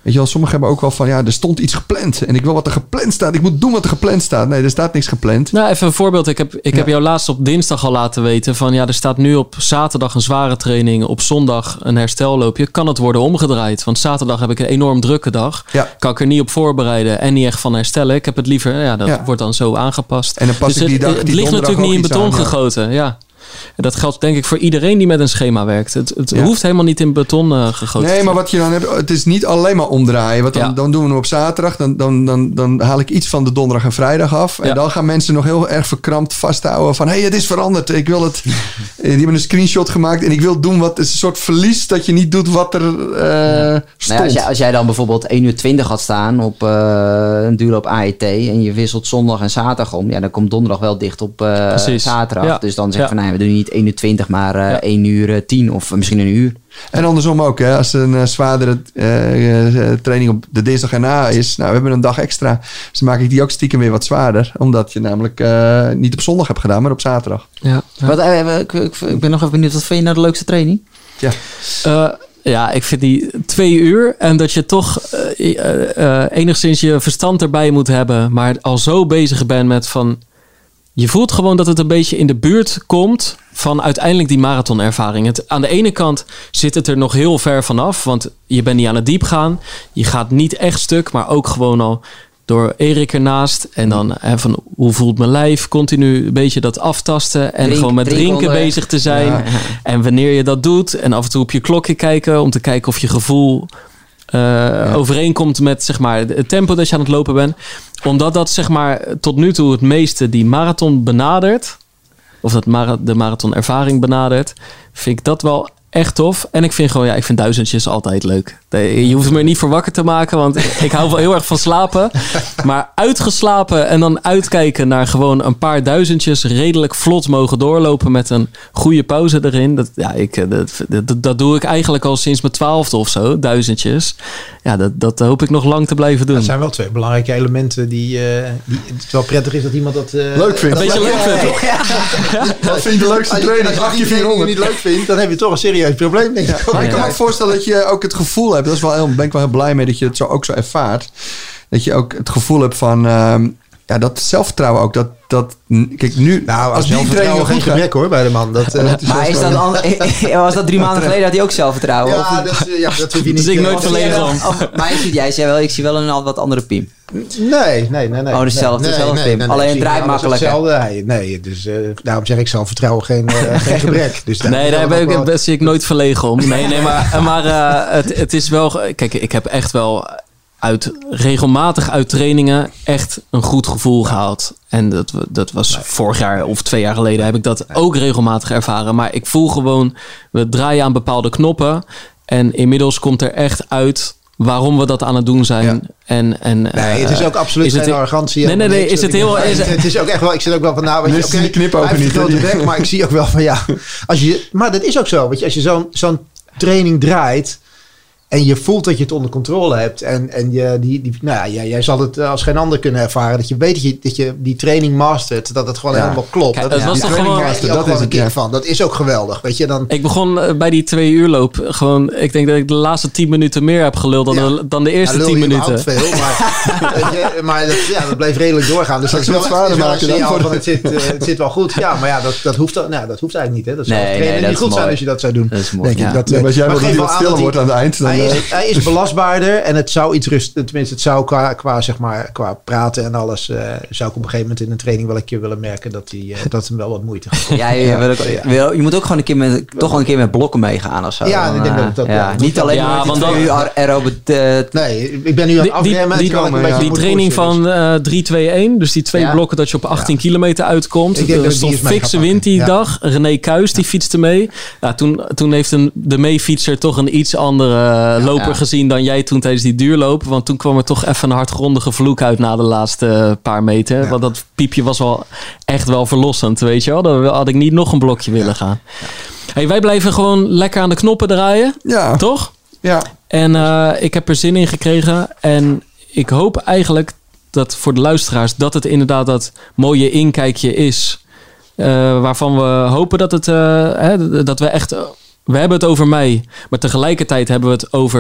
Weet je wel, sommigen hebben ook wel van... ja, er stond iets gepland. En ik wil wat er gepland staat. Ik moet doen wat er gepland staat. Nee, er staat niks gepland. Nou, even een voorbeeld. Ik heb, ik ja. heb jou laatst op dinsdag al laten weten... van ja, er staat nu op zaterdag een zware training... op zondag een herstelloopje. Kan het worden omgedraaid? Want zaterdag heb ik een enorm drukke dag. Ja. Kan ik er niet op voorbereiden en niet echt van herstellen. Ik heb het liever... ja, dat ja. wordt dan zo aangepast. En dan pas dus ik die dag, het, het die ligt natuurlijk niet in beton aan, gegoten. Ja. En dat geldt denk ik voor iedereen die met een schema werkt. Het, het ja. hoeft helemaal niet in beton uh, gegoten. Nee, maar wat je dan hebt, het is niet alleen maar omdraaien. Want dan, ja. dan doen we hem op zaterdag. Dan, dan, dan, dan haal ik iets van de donderdag en vrijdag af. En ja. dan gaan mensen nog heel erg verkrampt vasthouden van... hé, hey, het is veranderd. Ik wil het... Die hebben een screenshot gemaakt en ik wil doen wat... Het is een soort verlies dat je niet doet wat er uh, ja. stond. Nou ja, als, jij, als jij dan bijvoorbeeld één uur twintig had staan op uh, een duurloop A E T... en je wisselt zondag en zaterdag om... ja, dan komt donderdag wel dicht op uh, zaterdag. Ja. Dus dan zeg je ja. van... nee, we doen niet één uur twintig, maar uh, ja. één uur tien of misschien een uur. En andersom ook, hè? Als een uh, zwaardere uh, uh, training op de dinsdag erna is... nou, we hebben een dag extra. Dus dan maak ik die ook stiekem weer wat zwaarder. Omdat je namelijk uh, niet op zondag hebt gedaan, maar op zaterdag. Ja. Ja. Wat, uh, ik, ik, ik ben nog even benieuwd, wat vind je nou de leukste training? Ja. Uh, Ja, ik vind die twee uur en dat je toch uh, uh, uh, enigszins je verstand erbij moet hebben... maar al zo bezig bent met van... Je voelt gewoon dat het een beetje in de buurt komt van uiteindelijk die marathonervaring. Het, aan de ene kant zit het er nog heel ver vanaf, want je bent niet aan het diep gaan. Je gaat niet echt stuk, maar ook gewoon al door Erik ernaast. En dan hè, van hoe voelt mijn lijf? Continu een beetje dat aftasten en Drink, gewoon met drinken onderweg. bezig te zijn. Ja. En wanneer je dat doet en af en toe op je klokje kijken om te kijken of je gevoel... Uh, ja. overeenkomt met zeg maar, het tempo dat je aan het lopen bent. Omdat dat zeg maar, tot nu toe het meeste die marathon benadert. Of dat mara- de marathonervaring benadert. Vind ik dat wel echt tof. En ik vind gewoon, ja, ik vind duizendjes altijd leuk. Je hoeft me er niet voor wakker te maken, want ik hou wel heel erg van slapen. Maar uitgeslapen en dan uitkijken naar gewoon een paar duizendjes redelijk vlot mogen doorlopen met een goede pauze erin. Dat, ja, ik, dat, dat, dat doe ik eigenlijk al sinds mijn twaalfde of zo, duizendjes. Ja, dat, dat hoop ik nog lang te blijven doen. Dat zijn wel twee belangrijke elementen die, uh, die het wel prettig is dat iemand dat uh, leuk vindt. Een beetje leuk vindt. Ja, ja. Ja. Wat vind je de leukste training? Als je acht vierhonderd niet leuk vindt, dan heb je toch een serieus probleem, denk ik. Ja. Maar ik kan me voorstellen dat je ook het gevoel hebt. Dat is wel heel, ben ik wel heel blij mee dat je het zo ook zo ervaart. Dat je ook het gevoel hebt van um, ja, dat zelfvertrouwen ook. Dat, dat kijk nu. Nou, als, als zelfvertrouwen geen gebrek hoor bij de man. Dat, uh, dat is maar is dat al, was dat drie maanden geleden had hij ook zelfvertrouwen? Ja, dat, ja, dat hoef je niet. Dus ik nooit verleden om. Maar je ziet, jij zei wel, ik zie wel een wat andere Piem. Nee, nee, nee, nee. Oh, dezelfde, nee, dezelfde nee, Pim. nee, nee, Alleen nee, het draait makkelijker. Nee, nee, dus uh, daarom zeg ik zelfvertrouwen geen, uh, geen gebrek. Dus daar nee, daar ben ik, wel... zie ik nooit verlegen om. Nee, nee, maar, maar uh, het, het is wel... Kijk, ik heb echt wel uit regelmatig uit trainingen echt een goed gevoel gehaald. En dat, dat was nee. vorig jaar of twee jaar geleden heb ik dat nee. ook regelmatig ervaren. Maar ik voel gewoon, we draaien aan bepaalde knoppen. En inmiddels komt er echt uit waarom we dat aan het doen zijn. Ja. En, en, nee, het is ook absoluut geen arrogantie. Nee, nee, nee. Is het heel, is het, het is ook echt wel, ik zit ook wel van, nou, weet je, okay, die knip ook niet. Grote weg, maar ik zie ook wel van, ja, als je, maar dat is ook zo. Weet je, als je zo'n, zo'n training draait en je voelt dat je het onder controle hebt en, en je, die, die, nou ja, jij, jij zal het als geen ander kunnen ervaren, dat je weet dat je, dat je die training mastert, dat het gewoon ja. helemaal klopt. Kijk, dat, dat was ja, toch gewoon, dat, dat is een keer van. Dat is ook geweldig, weet je. Dan, ik begon uh, bij die twee uur loop gewoon, ik denk dat ik de laatste tien minuten meer heb geluld dan, ja. de, dan de eerste ja, tien minuten. Veel, maar weet je, maar dat, ja, dat bleef redelijk doorgaan. Dus dat is wel zwaarder maken dan voor het zit, uh, het zit wel goed. Ja, maar ja, dat, dat hoeft, nou, dat hoeft eigenlijk niet. Hè. Dat zou nee, nee, niet goed mooi. zijn als je dat zou doen. Dat is mooi. Denk ja. ik, dat, ja, als jij wil dat hij wat stiller wordt aan het eind, dan hij is belastbaarder en het zou iets rust, tenminste het zou qua, qua zeg maar qua praten en alles uh, zou ik op een gegeven moment in een training wel een keer willen merken dat hij uh, dat hem wel wat moeite gaat. Ja, je, ja, wil ook, ja. Wil, je moet ook gewoon een keer met toch wel een keer met blokken meegaan of zo. Ja, dan, ik denk dat dat ja, ja, niet alleen ja, want dan aerobe. Nee, ik ben nu aan het afremmen. Die, die, die, die, die training van uh, drie twee een, dus die twee ja. blokken dat je op achttien ja. kilometer uitkomt. Er stond fikse wind die ja. dag. René Kuijs die fietste mee. Ja, toen, toen heeft een, de meefietser toch een iets andere uh, loper ja. gezien dan jij toen tijdens die duurloop. Want toen kwam er toch even een hardgrondige vloek uit na de laatste paar meter. Ja. Want dat piepje was wel echt wel verlossend, weet je wel. Dan had ik niet nog een blokje willen ja. gaan. Ja. Hey, wij blijven gewoon lekker aan de knoppen draaien. Ja. Toch? Ja. En uh, ik heb er zin in gekregen. En ik hoop eigenlijk dat voor de luisteraars dat het inderdaad dat mooie inkijkje is. Uh, waarvan we hopen dat het uh, hè, dat we echt... We hebben het over mij, maar tegelijkertijd hebben we het over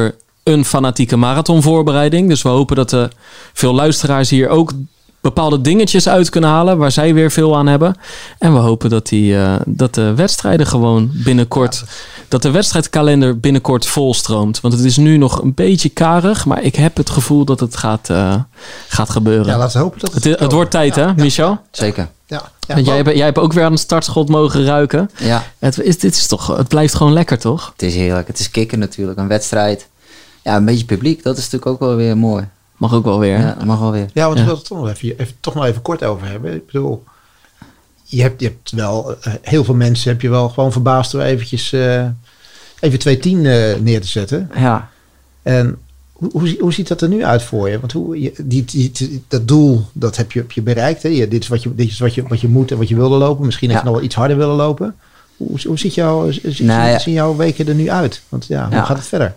een fanatieke marathonvoorbereiding. Dus we hopen dat er veel luisteraars hier ook bepaalde dingetjes uit kunnen halen waar zij weer veel aan hebben. En we hopen dat, die, uh, dat de wedstrijden gewoon binnenkort, ja. dat de wedstrijdkalender binnenkort volstroomt. Want het is nu nog een beetje karig, maar ik heb het gevoel dat het gaat, uh, gaat gebeuren. Ja, laten we hopen dat het... Het, het wordt tijd, ja. hè, Michel? Ja, zeker. Ja. Ja, Want jij, hebt, jij hebt ook weer aan het startschot mogen ruiken. Ja. Het, is, dit is toch, het blijft gewoon lekker, toch? Het is heerlijk. Het is kicken natuurlijk. Een wedstrijd. Ja, een beetje publiek. Dat is natuurlijk ook wel weer mooi. Mag ook wel weer. Ja, mag wel weer. Ja, want ja. ik wil het toch nog even, even, toch nog even kort over hebben. Ik bedoel, je hebt, je hebt wel, uh, heel veel mensen heb je wel gewoon verbaasd door eventjes uh, even twee tien uh, neer te zetten. Ja. En hoe, hoe, hoe ziet dat er nu uit voor je? Want hoe, je, die, die, die, dat doel, dat heb je, heb je bereikt. Hè? Je, dit is, wat je, dit is wat je, wat je moet en wat je wilde lopen. Misschien ja. heb je nog wel iets harder willen lopen. Hoe, hoe ziet jouw, zien, nou, ja. zien jouw weken er nu uit? Want ja, hoe ja. gaat het verder?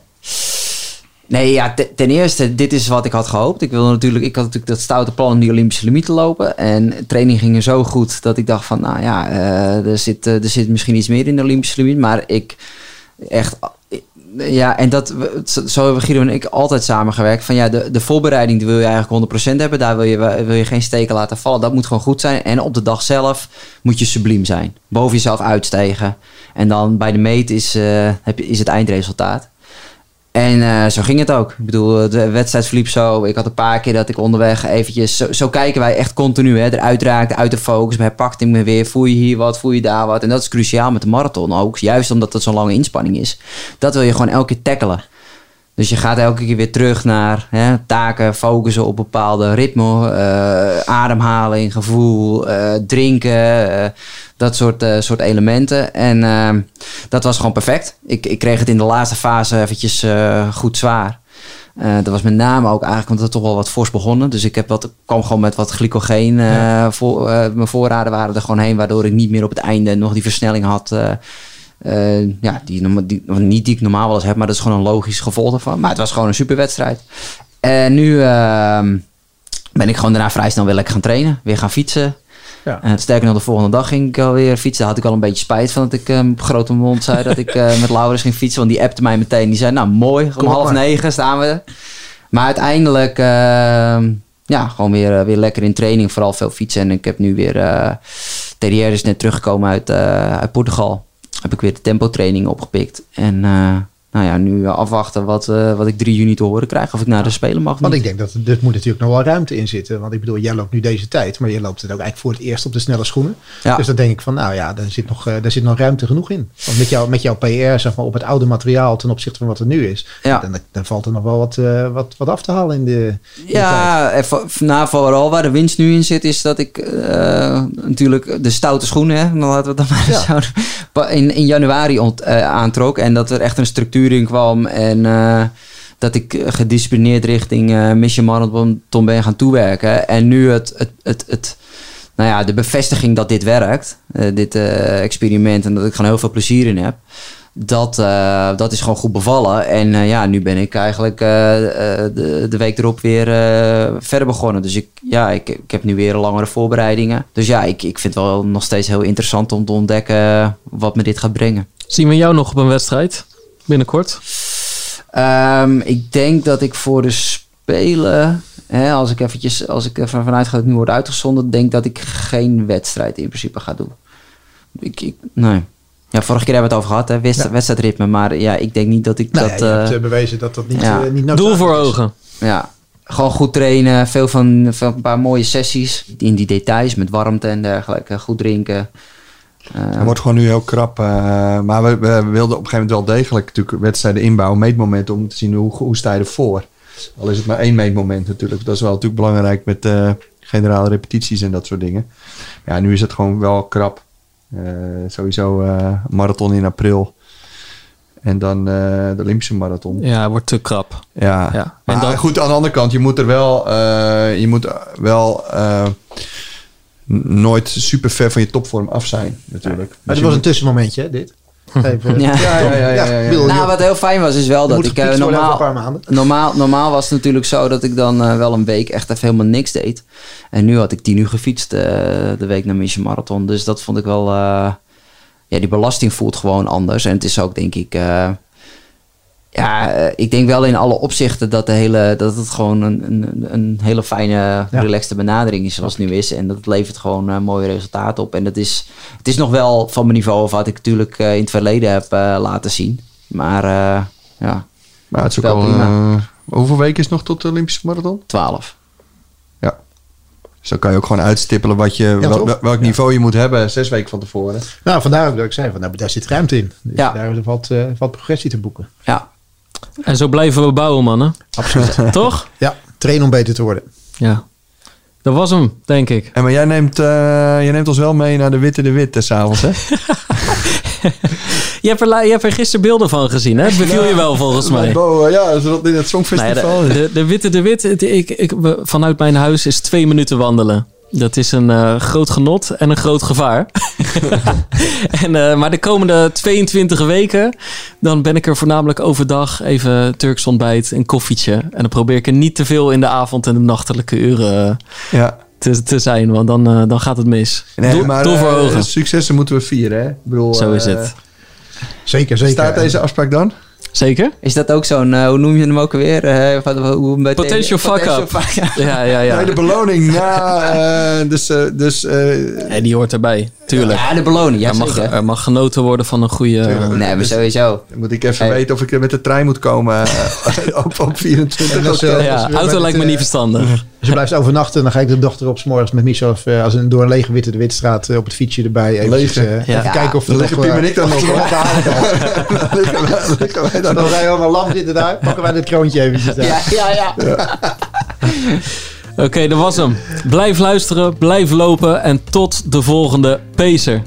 Nee, ja, te, ten eerste, dit is wat ik had gehoopt. Ik wilde natuurlijk, ik had natuurlijk dat stoute plan om die Olympische limiet te lopen. En de training ging er zo goed dat ik dacht van, nou ja, uh, er, zit, uh, er zit misschien iets meer in de Olympische limiet. Maar ik echt, ja, en dat, zo hebben Guido en ik altijd samengewerkt. Van ja, de, de voorbereiding die wil je eigenlijk honderd procent hebben. Daar wil je, wil je geen steken laten vallen. Dat moet gewoon goed zijn. En op de dag zelf moet je subliem zijn. Boven jezelf uitstegen. En dan bij de meet is, uh, heb je, is het eindresultaat. En uh, zo ging het ook. Ik bedoel, de wedstrijd verliep zo. Ik had een paar keer dat ik onderweg eventjes... Zo, zo kijken wij echt continu. Hè, eruit raakte, uit de focus. Maar pakt ik me weer. Voel je hier wat, voel je daar wat. En dat is cruciaal met de marathon ook. Juist omdat het zo'n lange inspanning is. Dat wil je gewoon elke keer tackelen. Dus je gaat elke keer weer terug naar hè, taken, focussen op bepaalde ritme. Uh, ademhaling, gevoel, uh, drinken... Uh, Dat soort, uh, soort elementen. En uh, dat was gewoon perfect. Ik, ik kreeg het in de laatste fase eventjes uh, goed zwaar. Uh, dat was met name ook eigenlijk omdat het toch wel wat fors begonnen. Dus ik heb wat, kwam gewoon met wat glycogeen. Uh, ja. voor, uh, mijn voorraden waren er gewoon heen. Waardoor ik niet meer op het einde nog die versnelling had. Uh, uh, ja, die, die, niet die ik normaal wel eens heb. Maar dat is gewoon een logisch gevolg ervan. Maar het was gewoon een superwedstrijd. En nu uh, ben ik gewoon daarna vrij snel weer lekker gaan trainen. Weer gaan fietsen. Ja. Uh, sterker nog, de volgende dag ging ik alweer fietsen. Daar had ik al een beetje spijt van dat ik uh, op grote mond zei dat ik uh, met Laurens ging fietsen. Want die appte mij meteen. Die zei, nou mooi, om Kom half maar. negen staan we. Maar uiteindelijk, uh, ja, gewoon weer, uh, weer lekker in training. Vooral veel fietsen. En ik heb nu weer, uh, T D R is net teruggekomen uit, uh, uit Portugal. Heb ik weer de tempotraining opgepikt. En... Uh, Nou ja, nu afwachten wat, uh, wat ik drie juni te horen krijg. Of ik naar de Spelen mag. Want niet. ik denk dat er moet natuurlijk nog wel ruimte in zitten. Want ik bedoel, jij loopt nu deze tijd. Maar je loopt het ook eigenlijk voor het eerst op de snelle schoenen. Ja. Dus dan denk ik van, nou ja, daar zit nog, uh, daar zit nog ruimte genoeg in. Want met, jou, met jouw P R, zeg maar, op het oude materiaal ten opzichte van wat er nu is. Ja. Dan, dan valt er nog wel wat, uh, wat, wat af te halen in de, in ja, de tijd. Ja, nou, vooral waar de winst nu in zit, is dat ik uh, natuurlijk de stoute schoenen, hè, dan laten we het dan maar ja. zo, in, in januari ont, uh, aantrok. En dat er echt een structuur in kwam en uh, dat ik gedisciplineerd richting uh, Mission Marathon ben gaan toewerken. En nu het, het, het, het, nou ja, de bevestiging dat dit werkt, uh, dit uh, experiment, en dat ik gewoon heel veel plezier in heb, dat, uh, dat is gewoon goed bevallen. En uh, ja, nu ben ik eigenlijk uh, de, de week erop weer uh, verder begonnen. Dus ik, ja, ik, ik heb nu weer langere voorbereidingen. Dus ja, ik, ik vind het wel nog steeds heel interessant om te ontdekken wat me dit gaat brengen. Zien we jou nog op een wedstrijd? Binnenkort? Um, ik denk dat ik voor de Spelen, hè, als ik eventjes, als ik ervan vanuit ga dat het nu wordt uitgezonden, denk dat ik geen wedstrijd in principe ga doen. Ik, ik, nee. Ja, vorige keer hebben we het over gehad, hè, wedst- ja. wedstrijdritme, maar ja, ik denk niet dat ik nou, dat... Ja, je uh, hebt uh, bewezen dat dat niet, ja. uh, niet noodzakelijk Doel voor is. ogen. Ja, gewoon goed trainen, veel van, van een paar mooie sessies in die details met warmte en dergelijke, goed drinken. Uh, het wordt gewoon nu heel krap. Uh, maar we, we wilden op een gegeven moment wel degelijk natuurlijk wedstrijden inbouwen, meetmomenten, om te zien hoe, hoe sta je ervoor. Al is het maar één meetmoment natuurlijk. Dat is wel natuurlijk belangrijk met uh, generale repetities en dat soort dingen. Ja, nu is het gewoon wel krap. Uh, sowieso uh, marathon in april. En dan uh, de Olympische marathon. Ja, het wordt te krap. Ja, ja. Maar en dan... goed, aan de andere kant, je moet er wel... Uh, je moet wel... Uh, nooit super ver van je topvorm af zijn, natuurlijk. Maar dit was een tussenmomentje, hè, dit? Even, ja. Ja, ja, ja, ja, ja, ja. Nou, wat heel fijn was, is wel dat ik uh, normaal, normaal, normaal was het natuurlijk zo dat ik dan uh, wel een week echt even helemaal niks deed. En nu had ik tien uur gefietst uh, de week naar Mission Marathon. Dus dat vond ik wel... Uh, ja, die belasting voelt gewoon anders. En het is ook, denk ik... Uh, Ja, uh, ik denk wel in alle opzichten dat, de hele, dat het gewoon een, een, een hele fijne, ja. relaxte benadering is zoals het nu is. En dat levert gewoon uh, mooie resultaten op. En dat is, het is nog wel van mijn niveau of wat ik natuurlijk uh, in het verleden heb uh, laten zien. Maar uh, ja, maar het is ook wel al, uh, hoeveel weken is het nog tot de Olympische Marathon? Twaalf. Ja. Dus dan kan je ook gewoon uitstippelen wat je, ja, wel, welk niveau ja. je moet hebben zes weken van tevoren. Nou, vandaar ook dat ik zei, van, nou, daar zit ruimte in. Dus ja. daar valt, uh, valt progressie te boeken. Ja. En zo blijven we bouwen, mannen. Absoluut. Toch? Ja, trainen om beter te worden. Ja. Dat was hem, denk ik. En maar jij neemt, uh, jij neemt ons wel mee naar de Witte de Wit 's avonds, hè? je, hebt er, je hebt er gisteren beelden van gezien, hè? Het beviel je wel, volgens mij. Bo, ja, in het Songfestival. Nou ja, de, de, de Witte de Wit, het, ik, ik, vanuit mijn huis is twee minuten wandelen. Dat is een uh, groot genot en een groot gevaar. en, uh, maar de komende tweeëntwintig weken... dan ben ik er voornamelijk overdag even Turks ontbijt, een koffietje. En dan probeer ik er niet te veel in de avond en de nachtelijke uren uh, ja. te, te zijn. Want dan, uh, dan gaat het mis. Nee, Doel, maar doel voor uh, ogen. Successen moeten we vieren, hè? Ik bedoel, Zo is uh, het. Zeker, zeker. Staat deze afspraak dan? Zeker. Is dat ook zo'n, uh, hoe noem je hem ook alweer? Uh, wat, hoe met Potential fuck up. Ja, ja, ja. Nee, de beloning na, uh, dus... Uh, dus uh, ja, die hoort erbij, tuurlijk. Ja, de beloning, ja, er, mag, er mag genoten worden van een goede... Uh, nee, maar sowieso. Dan moet ik even hey. weten of ik met de trein moet komen uh, op, op vierentwintig. Dus, uh, ja, auto lijkt me niet verstandig. Als je blijft overnachten, dan ga ik de dochter op 's morgens met Michel uh, als een, door een lege Witte de Witstraat uh, op het fietsje erbij. Even, lege. Uh, ja. even kijken of dan liggen Pim en ik dan nog. Dan dan rijden we allemaal lam zitten daar. Pakken wij dit kroontje eventjes daar. Ja, ja, ja. ja. Oké, okay, dat was hem. Blijf luisteren, blijf lopen en tot de volgende Pacer.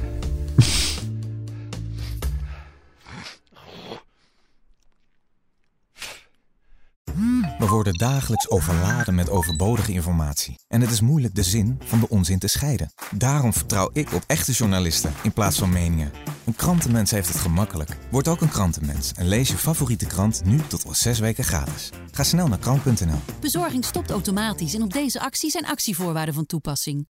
We worden dagelijks overladen met overbodige informatie. En het is moeilijk de zin van de onzin te scheiden. Daarom vertrouw ik op echte journalisten in plaats van meningen. Een krantenmens heeft het gemakkelijk. Word ook een krantenmens en lees je favoriete krant nu tot al zes weken gratis. Ga snel naar krant punt n l. Bezorging stopt automatisch en op deze actie zijn actievoorwaarden van toepassing.